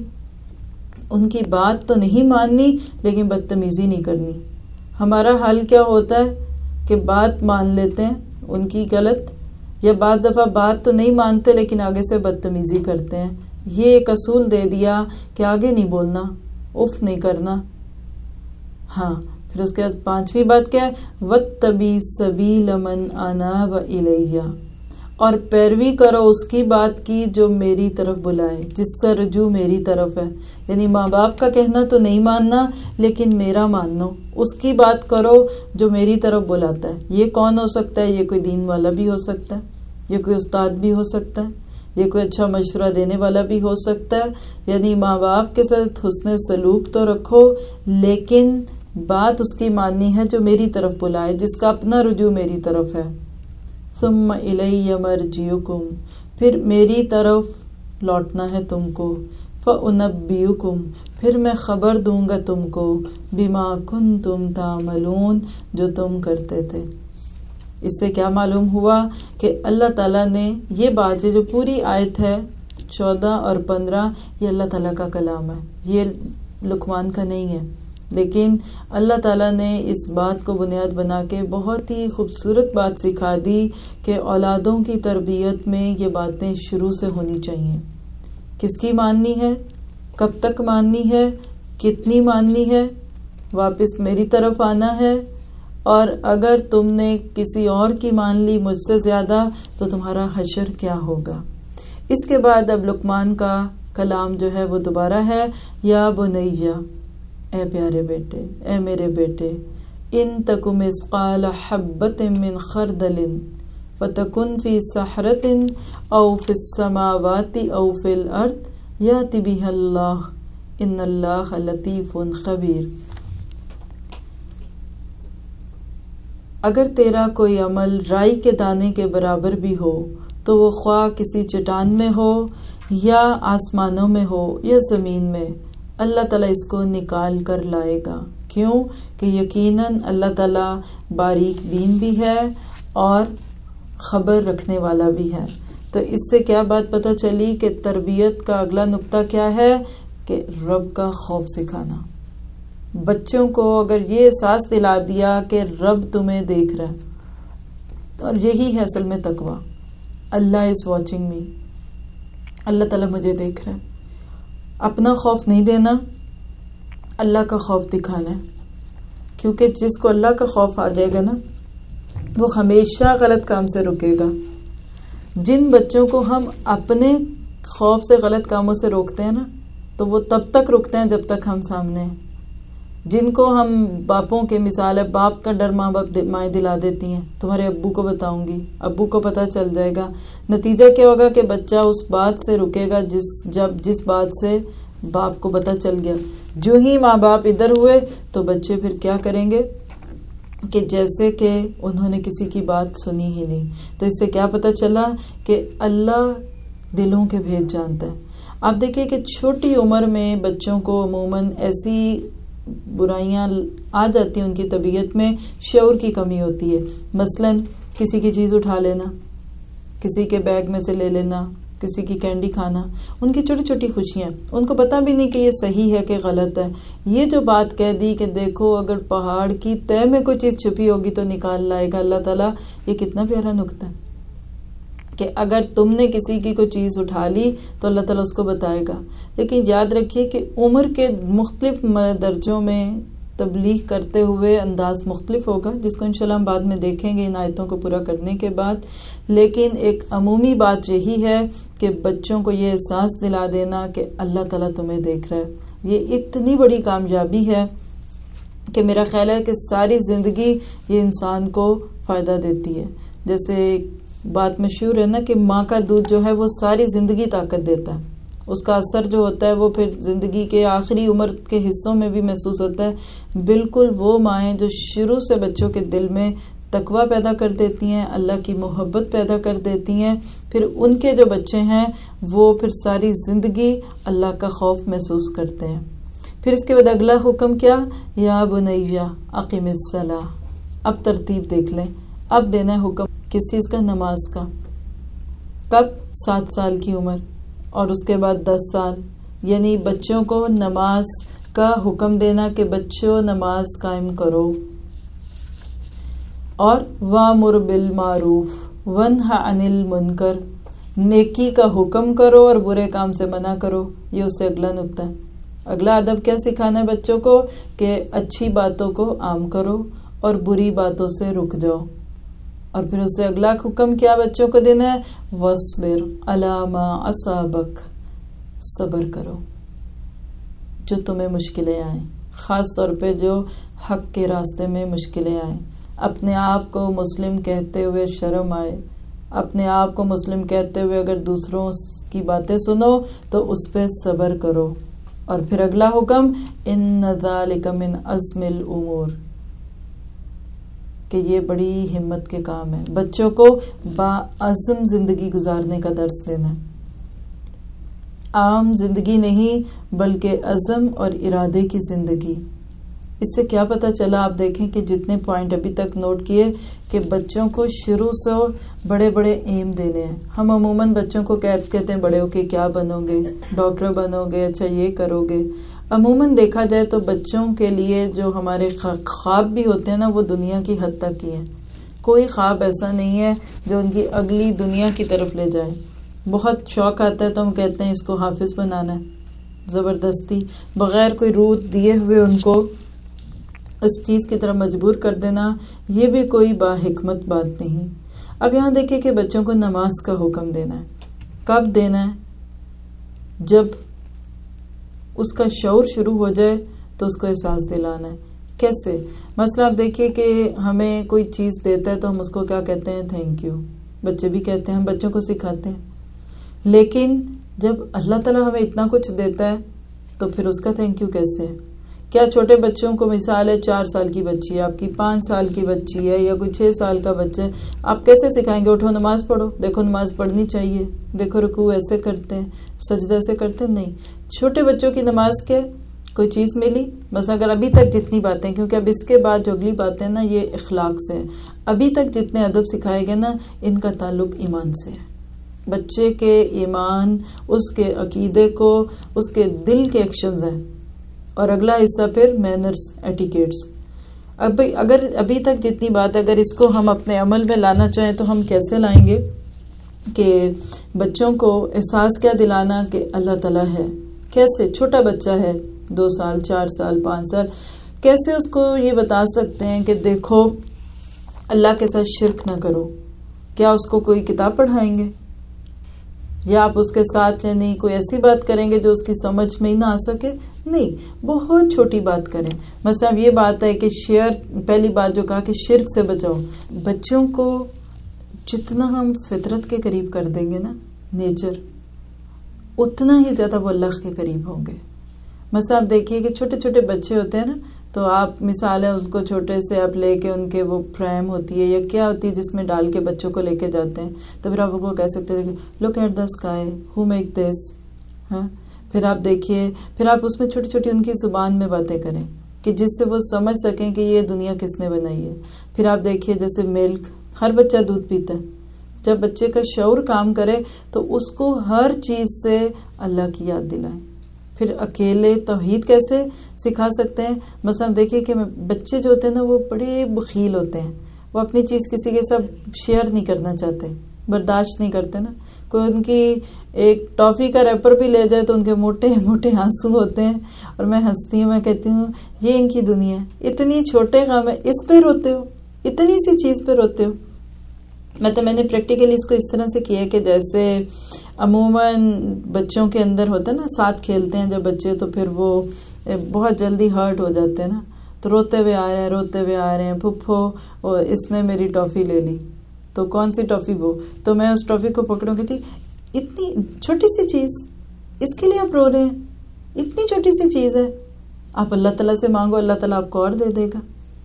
ان کی بات تو نہیں ماننی لیکن بدتمیزی نہیں کرنی۔ ہمارا حال کیا ہوتا ہے کہ بات مان لیتے ہیں ان کی غلط، یا بعض دفعہ بات تو نہیں مانتے لیکن آگے سے بدتمیزی کرتے ہیں۔ یہ ایک اصول دے دیا کہ آگے نہیں بولنا، اف نہیں کرنا۔ ہاں، پھر اس کے بعد پانچویں بات کیا ہے؟ وَاتَّبِعْ سَبِيلَ مَنْ أَنَابَ إِلَيَّ، اور پیروی کرو اس کی بات کی جو میری طرف بلائے، جس کا رجوع میری طرف ہے۔ یعنی ماں باپ کا کہنا تو نہیں ماننا لیکن میرا مانو، اس کی بات کرو جو میری طرف بلاتا ہے۔ یہ کون ہو سکتا ہے؟ یہ کوئی دین والا بھی ہو سکتا ہے، یہ کوئی استاد بھی ہو سکتا ہے، یہ کوئی اچھا مشورہ دینے والا بھی ہو سکتا ہے۔ یعنی ماں باپ کے ساتھ حسن سلوک تو رکھو لیکن بات اس کی ماننی ہے جو میری طرف بلائے، جس کا اپنا رجوع میری طرف ہے۔ ثم الی مرجعکم، پھر میری طرف لوٹنا ہے تم کو۔ فانبئکم، پھر میں خبر دوں گا تم کو۔ بما کنتم تعملون، جو تم کرتے تھے۔ اس سے کیا معلوم ہوا کہ اللہ تعالیٰ نے یہ بات جو پوری آیت ہے چودہ اور پندرہ، یہ اللہ تعالیٰ کا کلام ہے، یہ لقمان کا نہیں ہے، لیکن اللہ تعالیٰ نے اس بات کو بنیاد بنا کے بہت ہی خوبصورت بات سکھا دی کہ اولادوں کی تربیت میں یہ باتیں شروع سے ہونی چاہیے۔ کس کی ماننی ہے، کب تک ماننی ہے، کتنی ماننی ہے، واپس میری طرف آنا ہے، اور اگر تم نے کسی اور کی مان لی مجھ سے زیادہ تو تمہارا حشر کیا ہوگا۔ اس کے بعد اب لقمان کا کلام جو ہے وہ دوبارہ ہے، یا بنیہ، اے پیارے بیٹے، اے میرے بیٹے، ان تک مثقال حبۃ من خردل فتکن فی صخرۃ او فی السماوات او فی الارض یأت بها اللہ ان اللہ لطیف خبیر۔ اگر تیرا کوئی عمل رائی کے دانے کے برابر بھی ہو تو وہ خواہ کسی چٹان میں ہو یا آسمانوں میں ہو یا زمین میں، اللہ تعالیٰ اس کو نکال کر لائے گا۔ کیوں کہ یقیناً اللہ تعالیٰ باریک بین بھی ہے اور خبر رکھنے والا بھی ہے۔ تو اس سے کیا بات پتہ چلی کہ تربیت کا اگلا نقطہ کیا ہے کہ رب کا خوف سکھانا۔ بچوں کو اگر یہ احساس دلا دیا کہ رب تمہیں دیکھ رہا ہے، اور یہی ہے اصل میں تقویٰ، اللہ از واچنگ می، اللہ تعالیٰ مجھے دیکھ رہا ہے۔ اپنا خوف نہیں دینا، اللہ کا خوف دکھانا ہے، کیونکہ جس کو اللہ کا خوف آ جائے گا نا وہ ہمیشہ غلط کام سے رکے گا۔ جن بچوں کو ہم اپنے خوف سے غلط کاموں سے روکتے ہیں نا تو وہ تب تک رکتے ہیں جب تک ہم سامنے ہیں۔ جن کو ہم باپوں کے مثال ہے، باپ کا ڈر ماں باپ مائیں دلا دیتی ہیں، تمہارے ابو کو بتاؤں گی، ابو کو پتہ چل جائے گا، نتیجہ کیا ہوگا کہ بچہ اس بات سے رکے گا جس جب جس بات سے باپ کو پتہ چل گیا۔ جو ہی ماں باپ ادھر ہوئے تو بچے پھر کیا کریں گے کہ جیسے کہ انہوں نے کسی کی بات سنی ہی نہیں۔ تو اس سے کیا پتہ چلا کہ اللہ دلوں کے بھید جانتا ہے۔ آپ دیکھیں کہ چھوٹی عمر میں بچوں کو عموماً ایسی برائیاں آ جاتی ہیں، ان کی طبیعت میں شعور کی کمی ہوتی ہے۔ مثلا کسی کی چیز اٹھا لینا، کسی کے بیگ میں سے لے لینا، کسی کی کینڈی کھانا، ان کی چھوٹی چھوٹی خوشیاں، ان کو پتہ بھی نہیں کہ یہ صحیح ہے کہ غلط ہے۔ یہ جو بات کہہ دی کہ دیکھو اگر پہاڑ کی تہ میں کوئی چیز چھپی ہوگی تو نکال لائے گا اللہ تعالیٰ، یہ کتنا پیارا نکتہ ہے۔ کہ اگر تم نے کسی کی کوئی چیز اٹھا لی تو اللہ تعالیٰ اس کو بتائے گا. لیکن یاد رکھیے کہ عمر کے مختلف درجوں میں تبلیغ کرتے ہوئے انداز مختلف ہوگا، جس کو انشاءاللہ ہم بعد میں دیکھیں گے ان آیتوں کو پورا کرنے کے بعد. لیکن ایک عمومی بات یہی ہے کہ بچوں کو یہ احساس دلا دینا کہ اللہ تعالیٰ تمہیں دیکھ رہا ہے. یہ اتنی بڑی کامیابی ہے کہ میرا خیال ہے کہ ساری زندگی یہ انسان کو فائدہ دیتی ہے. جیسے بات مشہور ہے نا کہ ماں کا دودھ جو ہے وہ ساری زندگی طاقت دیتا ہے، اس کا اثر جو ہوتا ہے وہ پھر زندگی کے آخری عمر کے حصوں میں بھی محسوس ہوتا ہے. بالکل وہ مائیں جو شروع سے بچوں کے دل میں تقویٰ پیدا کر دیتی ہیں، اللہ کی محبت پیدا کر دیتی ہیں، پھر ان کے جو بچے ہیں وہ پھر ساری زندگی اللہ کا خوف محسوس کرتے ہیں. پھر اس کے بعد اگلا حکم کیا؟ یا بنیہ اقیم الصلاۃ. اب ترتیب دیکھ لیں، اب دینا ہے حکم کس چیز کا؟ نماز کا. کب؟ سات سال کی عمر، اور اس کے بعد دس سال، یعنی بچوں کو نماز کا حکم دینا کہ بچوں نماز قائم کرو. اور وَأْمُرْ بِالْمَعْرُوفِ وَانْهَ عَنِ الْمُنْكَرِ، نیکی کا حکم کرو اور برے کام سے منع کرو. یہ اس سے اگلا نکتہ ہے. اگلا ادب کیا سکھانا ہے بچوں کو؟ کہ اچھی باتوں کو عام کرو اور بری باتوں سے رک جاؤ. اور پھر اس سے اگلا حکم کیا بچوں کو دینا ہے؟ وَاصْبِرْ عَلَىٰ مَا أَصَابَكَ، صبر کرو جو تمہیں مشکلیں آئیں، خاص طور پہ جو حق کے راستے میں مشکلیں آئیں. اپنے آپ کو مسلم کہتے ہوئے شرم آئے، اپنے آپ کو مسلم کہتے ہوئے اگر دوسروں کی باتیں سنو تو اس پہ صبر کرو. اور پھر اگلا حکم إِنَّ ذَلِكَ مِنْ عَزْمِ الْأُمُورِ، کہ یہ بڑی ہمت کے کام ہے. بچوں کو باعزم زندگی گزارنے کا درس دینا ہے. عام زندگی نہیں بلکہ عزم اور ارادے کی زندگی. اس سے کیا پتہ چلا؟ آپ دیکھیں کہ جتنے پوائنٹ ابھی تک نوٹ کیے کہ بچوں کو شروع سے بڑے بڑے ایم دینے ہیں. ہم عموماً بچوں کو کہتے ہیں بڑے ہو کے کیا بنو گے؟ ڈاکٹر بنو گے، اچھا یہ کرو گے. عموماً دیکھا جائے تو بچوں کے لیے جو ہمارے خواب بھی ہوتے ہیں نا وہ دنیا کی حد تک ہی ہیں. کوئی خواب ایسا نہیں ہے جو ان کی اگلی دنیا کی طرف لے جائے. بہت شوق آتا ہے تو ہم کہتے ہیں اس کو حافظ بنانا ہے، زبردستی بغیر کوئی روح دیے ہوئے ان کو اس چیز کی طرف مجبور کر دینا، یہ بھی کوئی باحکمت بات نہیں. اب یہاں دیکھیں کہ بچوں کو نماز کا حکم دینا ہے. کب دینا ہے؟ جب اس کا شعور شروع ہو جائے تو اس کو احساس دلانا ہے. کیسے؟ مثلا آپ دیکھیے کہ ہمیں کوئی چیز دیتا ہے تو ہم اس کو کیا کہتے ہیں؟ Thank you. بچے بھی کہتے ہیں، ہم بچوں کو سکھاتے ہیں. لیکن جب اللہ تعالیٰ ہمیں اتنا کچھ دیتا ہے تو پھر اس کا تھینک یو کیسے ہے؟ کیا چھوٹے بچوں کو مثال ہے، چار سال کی بچی ہے آپ کی، پانچ سال کی بچی ہے یا کوئی چھ سال کا بچہ ہے، آپ کیسے سکھائیں گے اٹھو نماز پڑھو، دیکھو نماز پڑھنی چاہیے، دیکھو رکوع ایسے کرتے ہیں، سجدہ ایسے کرتے ہیں؟ نہیں. چھوٹے بچوں کی نماز کیا؟ کوئی چیز ملی بس. اگر ابھی تک جتنی باتیں، کیونکہ اب اس کے بعد جو اگلی باتیں نا یہ اخلاق سے ہیں، ابھی تک جتنے ادب سکھائے گئے نا ان کا تعلق ایمان سے ہے. بچے کے ایمان، اس کے عقیدے کو، اس کے دل کے ایکشنز ہیں. اور اگلا حصہ پھر مینرز، ایٹیکیٹس. اب اگر ابھی تک جتنی بات اگر اس کو ہم اپنے عمل میں لانا چاہیں تو ہم کیسے لائیں گے؟ کہ بچوں کو احساس کیا دلانا کہ اللہ تعالیٰ ہے. کیسے؟ چھوٹا بچہ ہے، دو سال، چار سال، پانچ سال، کیسے اس کو یہ بتا سکتے ہیں کہ دیکھو اللہ کے ساتھ شرک نہ کرو؟ کیا اس کو کوئی کتاب پڑھائیں گے؟ یا آپ اس کے ساتھ یعنی کوئی ایسی بات کریں گے جو اس کی سمجھ میں ہی نہ آ سکے؟ نہیں، بہت چھوٹی بات کریں. مثلا یہ بات ہے کہ شیئر، پہلی بات جو کہا کہ شرک سے بچاؤ. بچوں کو جتنا ہم فطرت کے قریب کر دیں گے نا، نیچر، اتنا ہی زیادہ وہ اللہ کے قریب ہوں گے. مثلا آپ دیکھیے کہ چھوٹے چھوٹے بچے ہوتے ہیں نا، تو آپ مثال ہے اس کو چھوٹے سے آپ لے کے ان کے وہ پرائم ہوتی ہے یا کیا ہوتی ہے جس میں ڈال کے بچوں کو لے کے جاتے ہیں، تو پھر آپ ان کو کہہ سکتے ہیں look at the sky, who make this. ہاں، پھر آپ دیکھیے، پھر آپ اس میں چھوٹی چھوٹی ان کی زبان میں باتیں کریں کہ جس سے وہ سمجھ سکیں کہ یہ دنیا کس نے بنائی ہے. پھر آپ دیکھیے جیسے ملک، ہر بچہ دودھ پیتا ہے. جب بچے کا شعور کام کرے تو اس کو ہر چیز سے اللہ کی یاد دلائیں. پھر اکیلے توحید کیسے سکھا سکتے ہیں؟ مثلا دیکھیے کہ بچے جو ہوتے ہیں نا وہ بڑے بخیل ہوتے ہیں، وہ اپنی چیز کسی کے ساتھ شیئر نہیں کرنا چاہتے. برداشت نہیں کرتے نا. کوئی ان کی ایک ٹافی کا ریپر بھی لے جائے تو ان کے موٹے موٹے آنسو ہوتے ہیں اور میں ہنستی ہوں, میں کہتی ہوں یہ ان کی دنیا ہے, اتنی چھوٹے غم ہے اس پہ روتے ہو, اتنی سی چیز پہ روتے ہو. مطلب میں نے پریکٹیکلی اس کو اس طرح سے کیا کہ جیسے عموماً بچوں کے اندر ہوتا ہے نا, ساتھ کھیلتے ہیں جب بچے تو پھر وہ بہت جلدی ہرٹ ہو جاتے ہیں نا, تو روتے ہوئے آ رہے ہیں روتے ہوئے آ رہے ہیں پھپھو اور اس نے میری ٹافی لے لی. تو کون سی ٹافی؟ وہ. تو میں اس ٹافی کو پکڑوں گی, تھی اتنی چھوٹی سی چیز, اس کے لیے آپ رو رہے ہیں, اتنی چھوٹی سی چیز ہے. آپ اللہ تعالیٰ سے مانگو, اللہ تعالیٰ آپ کو اور دے دے گا.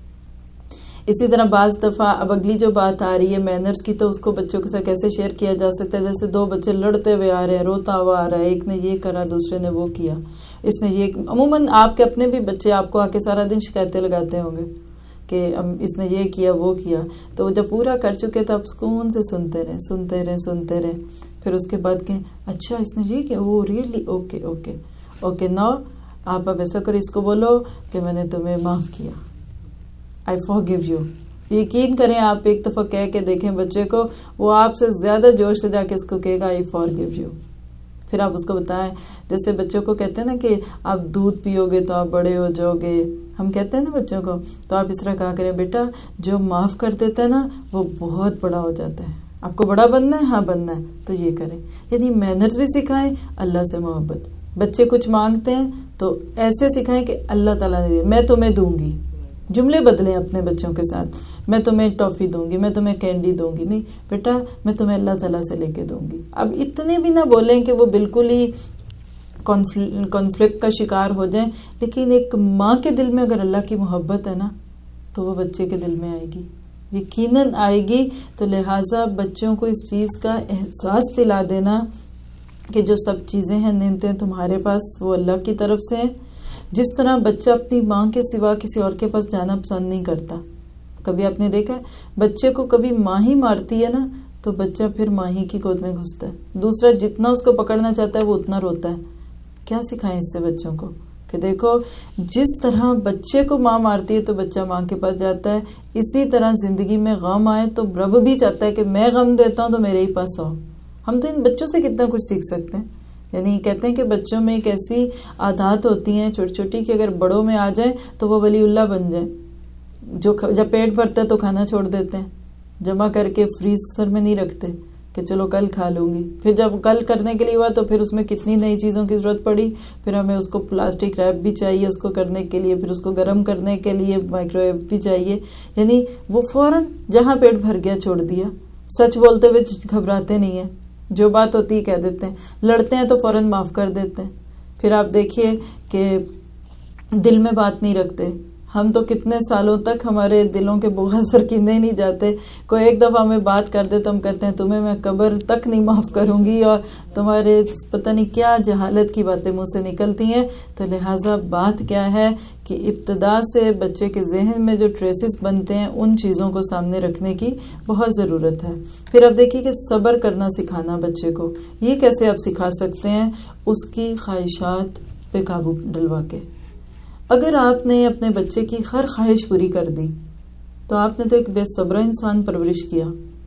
اسی طرح بعض دفعہ اب اگلی جو بات آ رہی ہے مینرز کی, تو اس کو بچوں کے ساتھ کیسے شیئر کیا جا سکتا ہے. جیسے دو بچے لڑتے ہوئے آ رہے ہیں, روتا ہوا آ رہا ہے, ایک نے یہ کرا دوسرے نے وہ کیا, اس نے یہ. عموماً آپ کے اپنے بھی بچے آپ کو آ کے سارا دن شکایتیں لگاتے ہوں گے کہ اس نے یہ کیا وہ کیا. تو جب پورا کر چکے تو آپ سکون سے سنتے رہیں سنتے رہیں سنتے رہیں پھر اس کے بعد کہیں اچھا اس نے یہ کیا, oh really, okay okay okay no آپ اب ایسا کرو, اس کو بولو کہ میں نے تمہیں معاف کیا, آئی فارگیو یو. یقین کریں آپ ایک دفعہ کہہ کے دیکھیں بچے کو, وہ آپ سے زیادہ جوش سے جا کے اس کو کہے گا آئی فارگیو یو. پھر آپ اس کو بتائیں, جیسے بچوں کو کہتے ہیں نا کہ آپ دودھ پیو گے تو آپ بڑے ہو جاؤ گے, ہم کہتے ہیں نا بچوں کو, تو آپ اس طرح کہا کریں بیٹا جو معاف کر دیتا ہے نا وہ بہت بڑا ہو جاتا ہے. آپ کو بڑا بننا ہے, ہاں بننا ہے تو یہ کریں. یعنی مینرز بھی سکھائیں, اللہ سے محبت. بچے کچھ مانگتے ہیں تو ایسے سکھائیں کہ اللہ تعالیٰ نے دیا, میں تمہیں دوں گی. جملے بدلیں اپنے بچوں کے ساتھ, میں تمہیں ٹافی دوں گی, میں تمہیں کینڈی دوں گی. نہیں بیٹا میں تمہیں اللہ تعالیٰ سے لے کے دوں گی. اب اتنے بھی نہ بولیں کہ وہ بالکل ہی کانفلکٹ کا شکار ہو جائیں, لیکن ایک ماں کے دل میں اگر اللہ کی محبت ہے نا تو وہ بچے کے دل میں آئے گی, یقیناً آئے گی. تو لہٰذا بچوں کو اس چیز کا احساس دلا دینا کہ جو سب چیزیں ہیں نعمتیں تمہارے پاس وہ اللہ کی طرف سے ہیں. جس طرح بچہ اپنی ماں کے سوا کسی اور کے پاس جانا پسند نہیں کرتا. کبھی آپ نے دیکھا ہے بچے کو کبھی ماں ہی مارتی ہے نا تو بچہ پھر ماں ہی کی گود میں گھستا ہے, دوسرا جتنا اس کو پکڑنا چاہتا ہے وہ اتنا روتا ہے. کیا سکھائیں اس سے بچوں کو کہ دیکھو جس طرح بچے کو ماں مارتی ہے تو بچہ ماں کے پاس جاتا ہے, اسی طرح زندگی میں غم آئے تو رب بھی چاہتا ہے کہ میں غم دیتا ہوں تو میرے ہی پاس آؤ. ہم تو ان بچوں سے کتنا کچھ سیکھ سکتے ہیں. یعنی کہتے ہیں کہ بچوں میں ایک ایسی عادات ہوتی ہیں چھوٹی چھوٹی کہ اگر بڑوں میں آ جائیں تو وہ ولی اللہ بن جائیں. جو جب پیٹ بھرتا ہے تو کھانا چھوڑ دیتے ہیں, جمع کر کے فریزر میں نہیں رکھتے کہ چلو کل کھا لوں گی. پھر جب کل کرنے کے لیے ہوا تو پھر اس میں کتنی نئی چیزوں کی ضرورت پڑی, پھر ہمیں اس کو پلاسٹک ریپ بھی چاہیے اس کو کرنے کے لیے, پھر اس کو گرم کرنے کے لیے مائکرو ویو بھی چاہیے. یعنی وہ فوراً جہاں پیٹ بھر گیا چھوڑ دیا. سچ بولتے ہوئے گھبراتے نہیں ہیں, جو بات ہوتی ہے کہہ دیتے ہیں. لڑتے ہیں تو فوراً معاف کر دیتے ہیں. پھر آپ دیکھیے کہ دل میں بات نہیں رکھتے. ہم تو کتنے سالوں تک ہمارے دلوں کے بغض سرکیندے نہیں جاتے. کوئی ایک دفعہ ہمیں بات کر دے تو ہم کہتے ہیں تمہیں میں قبر تک نہیں معاف کروں گی, اور تمہارے پتہ نہیں کیا جہالت کی باتیں منہ سے نکلتی ہیں. تو لہٰذا بات کیا ہے کہ ابتدا سے بچے کے ذہن میں جو ٹریسز بنتے ہیں ان چیزوں کو سامنے رکھنے کی بہت ضرورت ہے. پھر آپ دیکھیے کہ صبر کرنا سکھانا بچے کو, یہ کیسے آپ سکھا سکتے ہیں؟ اس کی خواہشات پہ قابو ڈلوا کے. اگر آپ نے اپنے بچے کی ہر خواہش پوری کر دی تو آپ نے تو ایک بے صبرہ انسان پرورش کیا.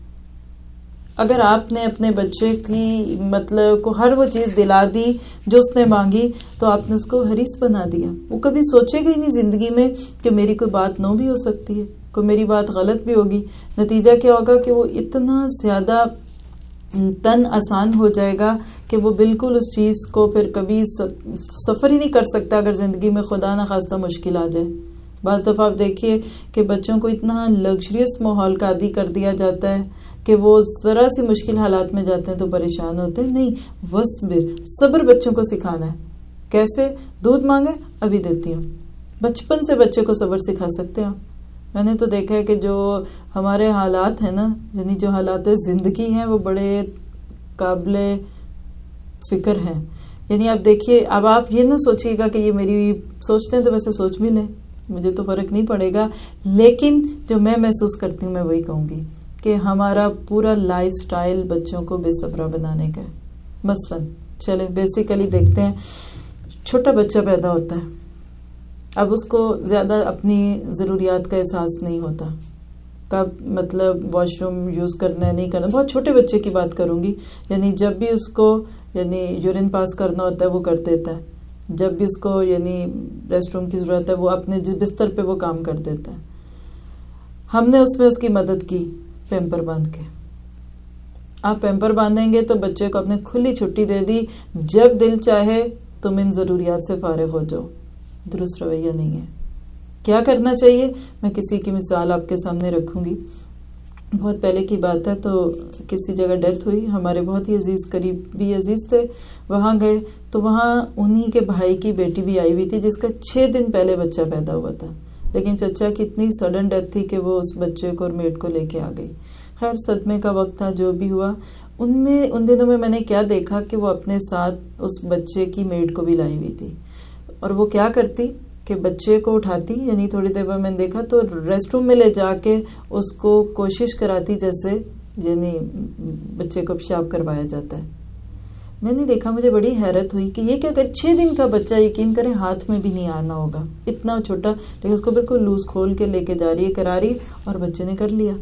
اگر آپ نے اپنے بچے کی مطلب کو ہر وہ چیز دلا دی جو اس نے مانگی تو آپ نے اس کو حریص بنا دیا. وہ کبھی سوچے گا ہی نہیں زندگی میں کہ میری کوئی بات نو بھی ہو سکتی ہے, کوئی میری بات غلط بھی ہوگی. نتیجہ کیا ہوگا کہ وہ اتنا زیادہ تن آسان ہو جائے گا کہ وہ بالکل اس چیز کو پھر کبھی سفر ہی نہیں کر سکتا اگر زندگی میں خدا نہ خواستہ مشکل آ جائے. بعض دفعہ آپ دیکھیے کہ بچوں کو اتنا لگژریس ماحول کا عادی کر دیا جاتا ہے کہ وہ ذرا سی مشکل حالات میں جاتے ہیں تو پریشان ہوتے ہیں. نہیں, وصبر, صبر بچوں کو سکھانا ہے. کیسے؟ دودھ مانگے ابھی دیتی ہوں. بچپن سے بچے کو صبر سکھا سکتے ہیں. میں نے تو دیکھا ہے کہ جو ہمارے حالات ہیں نا, یعنی جو حالات زندگی ہیں وہ بڑے قابل فکر ہیں. یعنی آپ دیکھیے, اب آپ یہ نہ سوچیے گا کہ یہ میری سوچتے ہیں تو ویسے سوچ بھی لیں, مجھے تو فرق نہیں پڑے گا. لیکن جو میں محسوس کرتی ہوں میں وہی کہوں گی کہ ہمارا پورا لائف سٹائل بچوں کو بے صبرہ بنانے کا ہے. مثلا چلے بیسیکلی دیکھتے ہیں, چھوٹا بچہ پیدا ہوتا ہے, اب اس کو زیادہ اپنی ضروریات کا احساس نہیں ہوتا, کب مطلب واش روم یوز کرنا ہے نہیں کرنا. بہت چھوٹے بچے کی بات کروں گی, یعنی جب بھی اس کو یعنی یورین پاس کرنا ہوتا ہے وہ کر دیتا ہے, جب بھی اس کو یعنی ریسٹ روم کی ضرورت ہے وہ اپنے جس بستر پہ وہ کام کر دیتا ہے. ہم نے اس میں اس کی مدد کی پیمپر باندھ کے. آپ پیمپر باندھیں گے تو بچے کو اپنے کھلی چھٹی دے دی, جب دل چاہے تم ان ضروریات سے فارغ ہو جاؤ. درست رویہ نہیں ہے. کیا کرنا چاہیے میں کسی کی مثال آپ کے سامنے رکھوں گی. بہت پہلے کی بات ہے, تو کسی جگہ ڈیتھ ہوئی, ہمارے بہت ہی عزیز قریبی عزیز تھے, وہاں گئے تو وہاں انہی کے بھائی کی بیٹی بھی آئی ہوئی تھی جس کا چھ دن پہلے بچہ پیدا ہوا تھا, لیکن چچا کی اتنی سڈن ڈیتھ تھی کہ وہ اس بچے کو اور میڈ کو لے کے آ گئی. خیر صدمے کا وقت تھا, جو بھی ہوا. ان میں ان دنوں میں میں نے کیا دیکھا کہ وہ اپنے ساتھ اس بچے کی میڈ کو بھی لائی ہوئی تھی, اور وہ کیا کرتی کہ بچے کو اٹھاتی, یعنی تھوڑی دیر بعد میں نے دیکھا تو ریسٹ روم میں لے جا کے اس کو کوشش کراتی جیسے یعنی بچے کو پیشاب کروایا جاتا ہے. میں نے دیکھا, مجھے بڑی حیرت ہوئی کہ یہ کیا کر, چھ دن کا بچہ, یقین کریں ہاتھ میں بھی نہیں آنا ہوگا, اتنا چھوٹا, لیکن اس کو بالکل لوز کھول کے لے کے جا رہی ہے, کرا رہی, اور بچے نے کر لیا.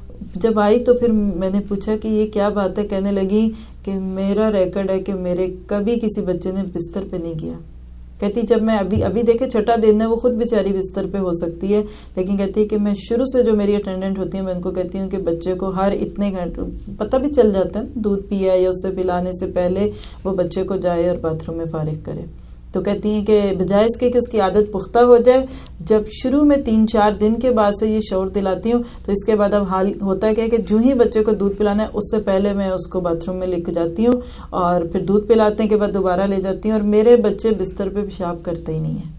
جب آئی تو پھر میں نے پوچھا کہ یہ کیا بات ہے. کہنے لگی کہ میرا ریکارڈ ہے کہ میرے کبھی کسی بچے نے بستر پہ نہیں کیا. کہتی جب میں ابھی ابھی دیکھے چھٹا دن ہے, وہ خود بیچاری بستر پہ ہو سکتی ہے, لیکن کہتی ہے کہ میں شروع سے جو میری اٹینڈنٹ ہوتی ہیں میں ان کو کہتی ہوں کہ بچے کو ہر اتنے گھنٹے پتہ بھی چل جاتا ہے دودھ پیا یا اس سے پلانے سے پہلے وہ بچے کو جائے اور باتھ روم میں فارغ کرے. تو کہتی ہیں کہ بجائے اس کے کہ اس کی عادت پختہ ہو جائے, جب شروع میں تین چار دن کے بعد سے یہ شعور دلاتی ہوں تو اس کے بعد اب حال ہوتا ہے کہ جو ہی بچے کو دودھ پلانا ہے اس سے پہلے میں اس کو باتھ روم میں لے کے جاتی ہوں, اور پھر دودھ پلاتے کے بعد دوبارہ لے جاتی ہوں, اور میرے بچے بستر پہ پیشاب کرتے ہی نہیں ہیں.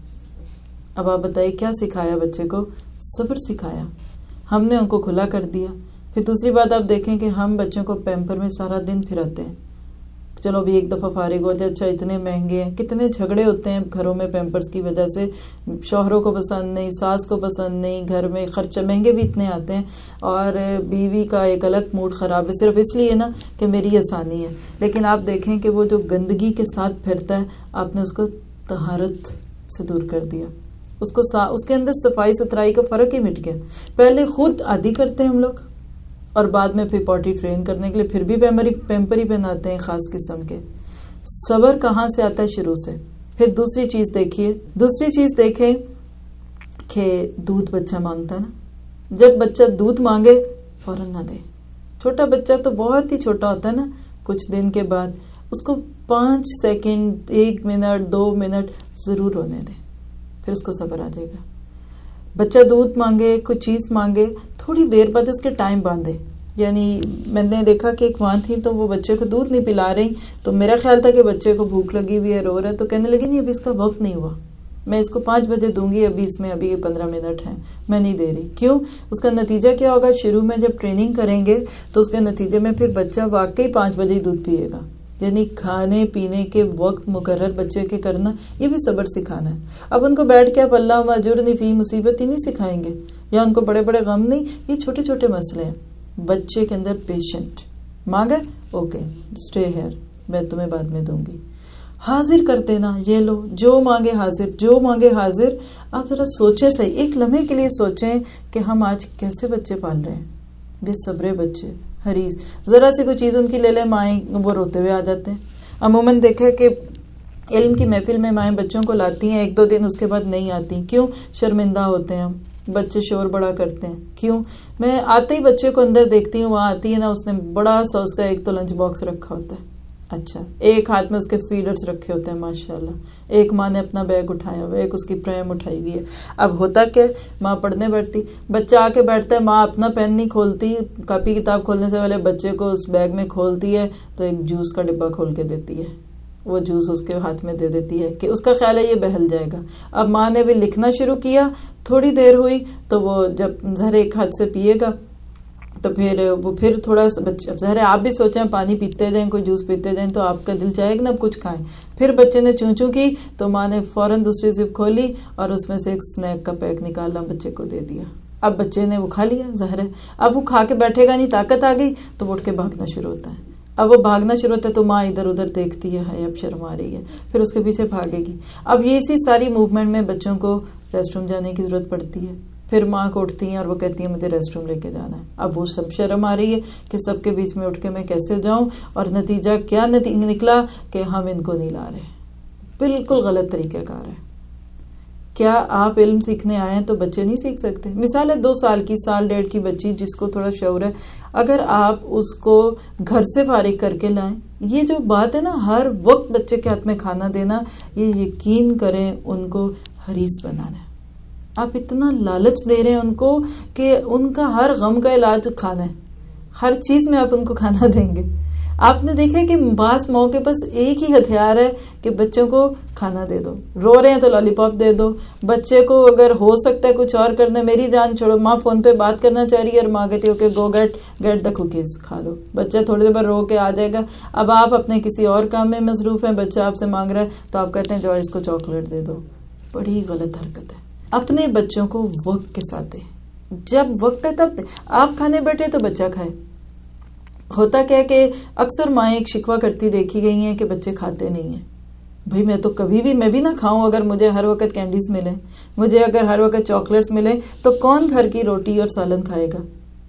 اب آپ بتائیے کیا سکھایا بچے کو؟ صبر سکھایا. ہم نے ان کو کھلا کر دیا. پھر دوسری بات آپ دیکھیں کہ ہم بچوں کو پیمپر میں سارا دن پھراتے ہیں. چلو ابھی ایک دفعہ فارغ ہو جائے, اچھا اتنے مہنگے ہیں, کتنے جھگڑے ہوتے ہیں گھروں میں پیمپرز کی وجہ سے, شوہروں کو پسند نہیں, ساس کو پسند نہیں, گھر میں خرچہ مہنگے بھی اتنے آتے ہیں, اور بیوی کا ایک الگ موڈ خراب ہے صرف اس لیے نا کہ میری آسانی ہے. لیکن آپ دیکھیں کہ وہ جو گندگی کے ساتھ پھرتا ہے, آپ نے اس کو طہارت سے دور کر دیا, اس کو اس کے اندر صفائی ستھرائی کا فرق ہی مٹ گیا. پہلے خود عادی کرتے ہیں ہم لوگ, اور بعد میں پھر پوٹی ٹرین کرنے کے لیے پھر بھی پیمپر پیمپر ہی پہناتے ہیں خاص قسم کے. صبر کہاں سے آتا ہے؟ شروع سے. پھر دوسری چیز دیکھیے, دوسری چیز دیکھیں کہ دودھ بچہ مانگتا نا, جب بچہ دودھ مانگے فوراً نہ دے. چھوٹا بچہ تو بہت ہی چھوٹا ہوتا ہے نا, کچھ دن کے بعد اس کو پانچ سیکنڈ, ایک منٹ, دو منٹ ضرور ہونے دیں, پھر اس کو صبر آ جائے گا. بچہ دودھ مانگے, کوئی چیز مانگے, تھوڑی دیر بعد اس کے ٹائم باندھے. یعنی میں نے دیکھا کہ ایک ماں تھی تو وہ بچے کو دودھ نہیں پلا رہی, تو میرا خیال تھا کہ بچے کو بھوک لگی ہوئی ہے, رو رہا ہے, تو کہنے لگی نہیں ابھی اس کا وقت نہیں ہوا, میں اس کو پانچ بجے دوں گی, ابھی اس میں ابھی پندرہ منٹ ہیں, میں نہیں دے رہی. کیوں؟ اس کا نتیجہ کیا ہوگا؟ شروع میں جب ٹریننگ کریں گے تو اس کے نتیجے میں پھر بچہ واقعی پانچ بجے ہی دودھ پیے گا. یعنی کھانے پینے کے وقت مقرر بچے کے کرنا, یہ بھی صبر سکھانا ہے. اب ان کو بیٹھ کے آپ اللہ اجرنی فی مصیبتی نہیں سکھائیں گے, یا ان کو بڑے بڑے غم نہیں, یہ چھوٹے چھوٹے مسئلے ہیں. بچے کے اندر پیشنٹ, مانگے اوکے اسٹے ہیئر, میں تمہیں بعد میں دوں گی. حاضر کر دینا, یہ لو, جو مانگے حاضر, جو مانگے حاضر. آپ ذرا سوچیں صحیح, ایک لمحے کے لیے سوچیں کہ ہم آج کیسے بچے پال رہے ہیں. بے صبرے بچے, حریص, ذرا سی کوئی چیز ان کی لے لیں مائیں وہ روتے ہوئے آ جاتے ہیں. عموماً دیکھا کہ علم کی محفل میں مائیں بچوں کو لاتی ہیں, ایک دو دن اس کے بعد نہیں آتی. کیوں؟ شرمندہ ہوتے ہیں ہم, بچے شور بڑا کرتے ہیں. کیوں؟ میں آتے ہی بچے کو اندر دیکھتی ہوں, وہاں آتی ہے نا, اس نے بڑا سا اس کا ایک تو لنچ باکس رکھا ہوتا ہے, اچھا ایک ہاتھ میں اس کے فیڈرز رکھے ہوتے ہیں ماشاءاللہ, ایک ماں نے اپنا بیگ اٹھایا ہوا ہے, ایک اس کی پریم اٹھائی ہوئی ہے. اب ہوتا کہ ماں پڑھنے بیٹھتی, بچہ آ کے بیٹھتا ہے, ماں اپنا پین نہیں کھولتی, کاپی کتاب کھولنے سے پہلے بچے کو اس بیگ میں کھولتی ہے تو ایک جوس کا ڈبہ کھول کے دیتی ہے, وہ جوس اس کے ہاتھ میں دے دیتی ہے کہ اس کا خیال ہے یہ بہل جائے گا. اب ماں نے بھی لکھنا شروع کیا, تھوڑی دیر ہوئی تو وہ جب ظاہر ایک ہاتھ سے پیے گا تو پھر وہ پھر تھوڑا ظاہر آپ بھی سوچیں پانی پیتے جائیں, کوئی جوس پیتے جائیں تو آپ کا دل چاہے گا نا کچھ کھائیں. پھر بچے نے چوں چوں کی تو ماں نے فوراً دوسری زپ کھولی اور اس میں سے ایک سنیک کا پیک نکالا, بچے کو دے دیا. اب بچے نے وہ کھا لیا, ظاہر ہے اب وہ کھا کے بیٹھے گا نہیں, طاقت آ گئی تو وہ اٹھ کے بھاگنا شروع ہوتا ہے. اب وہ بھاگنا شروع ہوتا ہے تو ماں ادھر ادھر دیکھتی ہے, ہائے اب شرم آ رہی ہے, پھر اس کے پیچھے بھاگے گی. اب یہ اسی ساری موومنٹ میں بچوں کو ریسٹ روم جانے کی ضرورت پڑتی ہے. پھر ماں کو اٹھتی ہیں اور وہ کہتی ہیں مجھے ریسٹ روم لے کے جانا ہے. اب وہ سب شرم آ رہی ہے کہ سب کے بیچ میں اٹھ کے میں کیسے جاؤں, اور نتیجہ کیا نکلا کہ ہم ان کو نہیں لا رہے. بالکل غلط طریقہ کار ہے. کیا آپ علم سیکھنے آئے ہیں تو بچے نہیں سیکھ سکتے؟ مثال ہے دو سال کی, سال ڈیڑھ کی بچی جس کو تھوڑا شعور ہے, اگر آپ اس کو گھر سے فارغ کر کے لائیں, یہ جو بات ہے نا ہر وقت بچے کے ہاتھ میں کھانا دینا, یہ یقین کریں ان کو حریص بنانا ہے. آپ اتنا لالچ دے رہے ہیں ان کو کہ ان کا ہر غم کا علاج کھانا ہے. ہر چیز میں آپ ان کو کھانا دیں گے. آپ نے دیکھا کہ بعض موقع بس ایک ہی ہتھیار ہے کہ بچوں کو کھانا دے دو. رو رہے ہیں تو لالی پاپ دے دو. بچے کو اگر ہو سکتا ہے کچھ اور کرنا, میری جان چھوڑو, ماں فون پہ بات کرنا چاہ رہی ہے اور ماں کہتی ہے okay go get get the cookies, کھا لو. بچہ تھوڑی دیر بعد رو کے آ جائے گا. اب آپ اپنے کسی اور کام میں مصروف ہیں, بچہ آپ سے مانگ رہا ہے تو آپ کہتے ہیں جو اس کو چاکلیٹ دے دو. بڑی غلط حرکت ہے. اپنے بچوں کو وقت کے ساتھ دیں. جب وقت ہے تب آپ کھانے بیٹھے تو بچہ کھائے. ہوتا کیا کہ اکثر مائیں ایک شکوہ کرتی دیکھی گئی ہیں کہ بچے کھاتے نہیں ہیں. بھئی میں تو کبھی بھی میں بھی نہ کھاؤں اگر مجھے ہر وقت کینڈیز ملیں, مجھے اگر ہر وقت چاکلیٹس ملیں, تو کون گھر کی روٹی اور سالن کھائے گا؟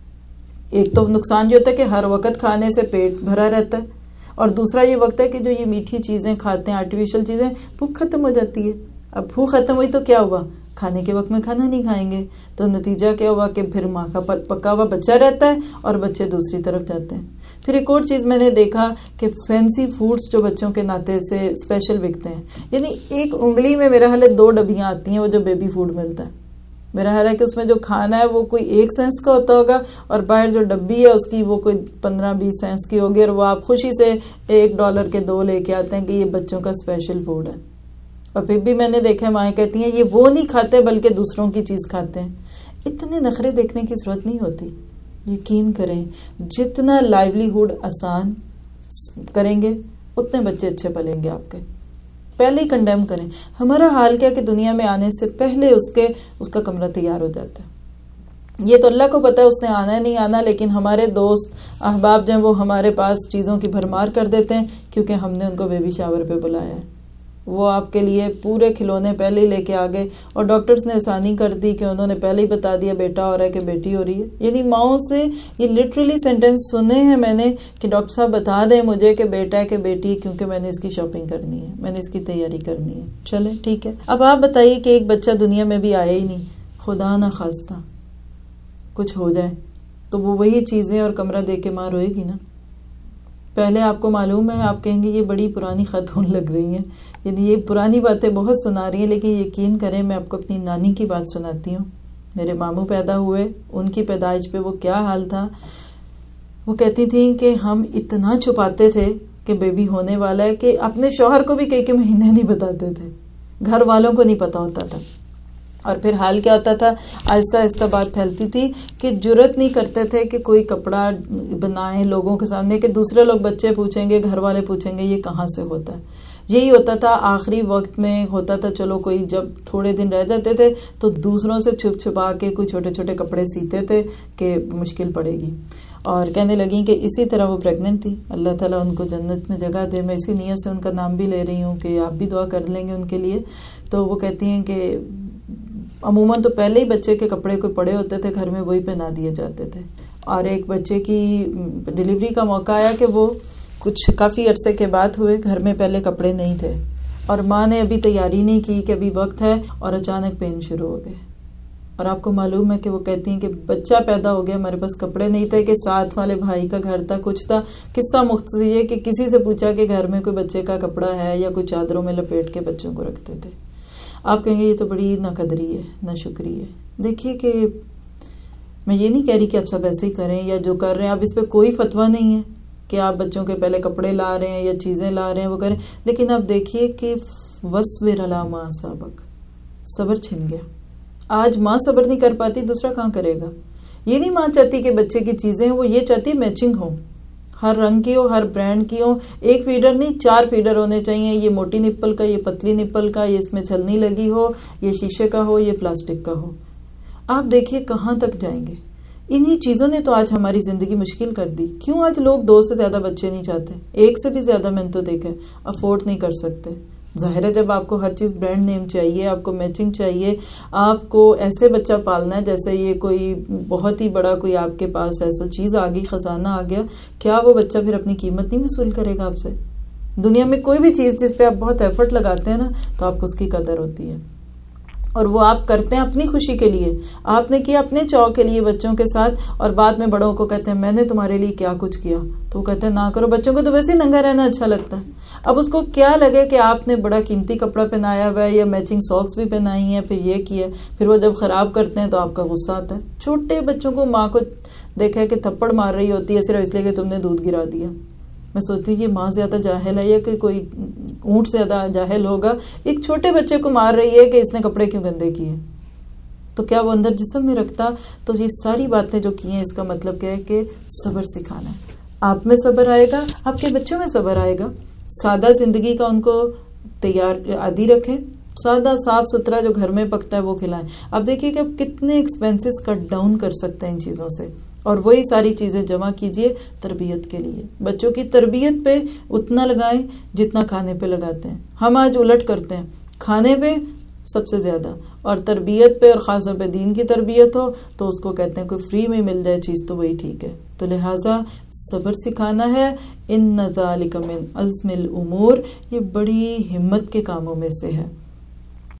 ایک تو نقصان یہ ہوتا ہے کہ ہر وقت کھانے سے پیٹ بھرا رہتا ہے, اور دوسرا یہ وقت ہے کہ جو یہ میٹھی چیزیں کھاتے ہیں, آرٹیفیشل چیزیں, بھوک ختم ہو جاتی ہے. اب بھوک ختم ہوئی تو کیا ہوا؟ کھانے کے وقت میں کھانا نہیں کھائیں گے, تو نتیجہ کیا ہوا کہ پھر ماں کا پکا ہوا بچہ رہتا ہے اور بچے دوسری طرف جاتے ہیں. پھر ایک اور چیز میں نے دیکھا کہ فینسی فوڈز جو بچوں کے ناطے سے اسپیشل بکتے ہیں, یعنی ایک انگلی میں میرا حال ہے دو ڈبیاں آتی ہیں وہ جو بیبی فوڈ ملتا ہے. میرا خیال ہے کہ اس میں جو کھانا ہے وہ کوئی ایک سینس کا ہوتا ہوگا, اور باہر جو ڈبی ہے اس کی وہ کوئی پندرہ بیس سینس کی ہوگی, اور وہ آپ خوشی سے ایک ڈالر کے دو لے کے آتے ہیں کہ یہ بچوں کا اسپیشل فوڈ ہے. اور پھر بھی میں نے دیکھا مائیں کہتی ہیں یہ وہ نہیں کھاتے بلکہ دوسروں کی چیز کھاتے ہیں. اتنے نخرے دیکھنے کی ضرورت نہیں ہوتی. یقین کریں جتنا لائیولی ہوڈ آسان کریں گے اتنے بچے اچھے پلیں گے آپ کے. پہلے ہی کنڈیم کریں. ہمارا حال کیا کہ دنیا میں آنے سے پہلے اس کے اس کا کمرہ تیار ہو جاتا ہے. یہ تو اللہ کو پتا ہے اس نے آنا ہے نہیں آنا, لیکن ہمارے دوست احباب جو ہیں وہ ہمارے پاس چیزوں کی بھرمار کر دیتے ہیں کیونکہ ہم نے ان کو بیبی شاور پہ بلایا ہے. وہ آپ کے لیے پورے کھلونے پہلے ہی لے کے آ گئے, اور ڈاکٹرز نے آسانی کر دی کہ انہوں نے پہلے ہی بتا دیا بیٹا ہو رہا ہے کہ بیٹی ہو رہی ہے. یعنی ماؤں سے یہ لٹرلی سینٹینس سنے ہیں میں نے کہ ڈاکٹر صاحب بتا دیں مجھے کہ بیٹا ہے کہ بیٹی, کیونکہ میں نے اس کی شاپنگ کرنی ہے, میں نے اس کی تیاری کرنی ہے. چلے ٹھیک ہے. اب آپ بتائیے کہ ایک بچہ دنیا میں بھی آیا ہی نہیں, خدا نہ خواستہ کچھ ہو جائے تو وہ وہی چیزیں اور کمرہ دے کے ماں روئے گی نا. پہلے آپ کو معلوم ہے آپ کہیں گے یہ بڑی پرانی خاتون لگ رہی ہیں, یعنی یہ پرانی باتیں بہت سنا رہی ہیں, لیکن یقین کریں میں آپ کو اپنی نانی کی بات سناتی ہوں. میرے ماموں پیدا ہوئے, ان کی پیدائش پہ وہ کیا حال تھا. وہ کہتی تھیں کہ ہم اتنا چھپاتے تھے کہ بیبی ہونے والا ہے کہ اپنے شوہر کو بھی کئی کئی مہینے نہیں بتاتے تھے, گھر والوں کو نہیں پتا ہوتا تھا. اور پھر حال کیا ہوتا تھا, آہستہ آہستہ بات پھیلتی تھی کہ جرت نہیں کرتے تھے کہ کوئی کپڑا بنائیں لوگوں کے سامنے, کہ دوسرے لوگ بچے پوچھیں گے, گھر والے پوچھیں گے یہ کہاں سے ہوتا ہے. یہی ہوتا تھا آخری وقت میں ہوتا تھا, چلو کوئی جب تھوڑے دن رہ جاتے تھے تو دوسروں سے چھپ چھپا کے کوئی چھوٹے چھوٹے کپڑے سیتے تھے کہ مشکل پڑے گی. اور کہنے لگیں کہ اسی طرح وہ پریگننٹ تھی. اللہ تعالیٰ ان کو جنت میں جگہ دے. میں اسی نیت سے ان کا نام بھی لے رہی ہوں کہ آپ بھی دعا کر لیں گے ان کے لیے. تو وہ کہتی ہیں کہ عموماً تو پہلے ہی بچے کے کپڑے کوئی پڑے ہوتے تھے گھر میں, وہی پہنا دیے جاتے تھے. اور ایک بچے کی ڈلیوری کا موقع آیا کہ وہ کچھ کافی عرصے کے بعد ہوئے, گھر میں پہلے کپڑے نہیں تھے, اور ماں نے ابھی تیاری نہیں کی کہ ابھی وقت ہے, اور اچانک پین شروع ہو گئے. اور آپ کو معلوم ہے کہ وہ کہتی ہیں کہ بچہ پیدا ہو گیا, ہمارے پاس کپڑے نہیں تھے, کہ ساتھ والے بھائی کا گھر تھا, کچھ تھا. قصہ مختصر یہ کہ کسی سے پوچھا کہ گھر میں کوئی بچے کا کپڑا ہے, یا کوئی چادروں میں لپیٹ کے بچوں کو رکھتے تھے. آپ کہیں گے یہ تو بڑی نہ قدری ہے, نہ شکری ہے. دیکھیے کہ میں یہ نہیں کہہ رہی کہ آپ سب ایسے ہی کریں یا جو کر رہے ہیں, اب اس پہ کوئی فتویٰ نہیں ہے کہ آپ بچوں کے پہلے کپڑے لا رہے ہیں یا چیزیں لا رہے ہیں وہ کریں, لیکن آپ دیکھیے کہ وَاصْبِرْ عَلَىٰ مَا أَصَابَكَ, صبر چھن گیا. آج ماں صبر نہیں کر پاتی, دوسرا کہاں کرے گا. یہ نہیں ماں چاہتی کہ بچے کی چیزیں وہ یہ چاہتی میچنگ ہو, ہر رنگ کی ہو, ہر برانڈ کی ہو. ایک فیڈر نہیں چار فیڈر ہونے چاہیے, یہ موٹی نپل کا, یہ پتلی نپل کا, یہ اس میں چھلنی لگی ہو, یہ شیشے کا ہو, یہ پلاسٹک کا ہو. آپ دیکھیے کہاں تک جائیں گے. انہی چیزوں نے تو آج ہماری زندگی مشکل کر دی. کیوں آج لوگ دو سے زیادہ بچے نہیں چاہتے, ایک سے بھی زیادہ میں نے تو دیکھا افورڈ نہیں کر سکتے. ظاہر ہے جب آپ کو ہر چیز برانڈ نیم چاہیے، آپ کو میچنگ چاہیے، آپ کو ایسے بچہ پالنا ہے جیسے یہ کوئی بہت ہی بڑا کوئی آپ کے پاس ایسا چیز آ گئی، خزانہ آ گیا، کیا وہ بچہ پھر اپنی قیمت نہیں وصول کرے گا آپ سے؟ دنیا میں کوئی بھی چیز جس پہ آپ بہت ایفرٹ لگاتے ہیں نا تو آپ کو اس کی قدر ہوتی ہے، اور وہ آپ کرتے ہیں اپنی خوشی کے لیے، آپ نے کیا اپنے چاؤ کے لیے بچوں کے ساتھ، اور بعد میں بڑوں کو کہتے ہیں میں نے تمہارے لیے کیا کچھ کیا، تو وہ کہتے ہیں نہ کرو۔ بچوں کو تو ویسے ہی ننگا رہنا اچھا لگتا ہے، اب اس کو کیا لگے کہ آپ نے بڑا قیمتی کپڑا پہنایا ہوا ہے یا میچنگ ساکس بھی پہنائی ہیں، پھر یہ کیا، پھر وہ جب خراب کرتے ہیں تو آپ کا غصہ آتا ہے۔ چھوٹے بچوں کو ماں کو دیکھا کہ تھپڑ مار رہی ہوتی ہے صرف اس لیے کہ تم نے دودھ گرا دیا، میں سوچتی ہوں یہ ماں زیادہ جاہل ہے یا کہ کوئی اونٹ زیادہ جاہل ہوگا، ایک چھوٹے بچے کو مار رہی ہے کہ اس نے کپڑے کیوں گندے کیے، تو کیا وہ اندر جسم میں رکھتا؟ تو یہ ساری باتیں جو کی ہیں اس کا مطلب کیا ہے کہ صبر سکھانا ہے، آپ میں صبر آئے گا، آپ کے بچوں میں صبر آئے گا۔ سادہ زندگی کا ان کو تیار عادی رکھیں، سادہ صاف ستھرا جو گھر میں پکتا ہے وہ کھلائیں۔ اب دیکھیے کہ آپ کتنے ایکسپینسز کٹ ڈاؤن کر سکتے ہیں ان چیزوں سے، اور وہی ساری چیزیں جمع کیجئے تربیت کے لیے۔ بچوں کی تربیت پہ اتنا لگائیں جتنا کھانے پہ لگاتے ہیں، ہم آج الٹ کرتے ہیں، کھانے پہ سب سے زیادہ، اور تربیت پہ، اور خاص طور پہ دین کی تربیت ہو تو اس کو کہتے ہیں کوئی فری میں مل جائے چیز تو وہی ٹھیک ہے۔ تو لہٰذا صبر سکھانا ہے، ان ذالک من عزم الامور، یہ بڑی ہمت کے کاموں میں سے ہے۔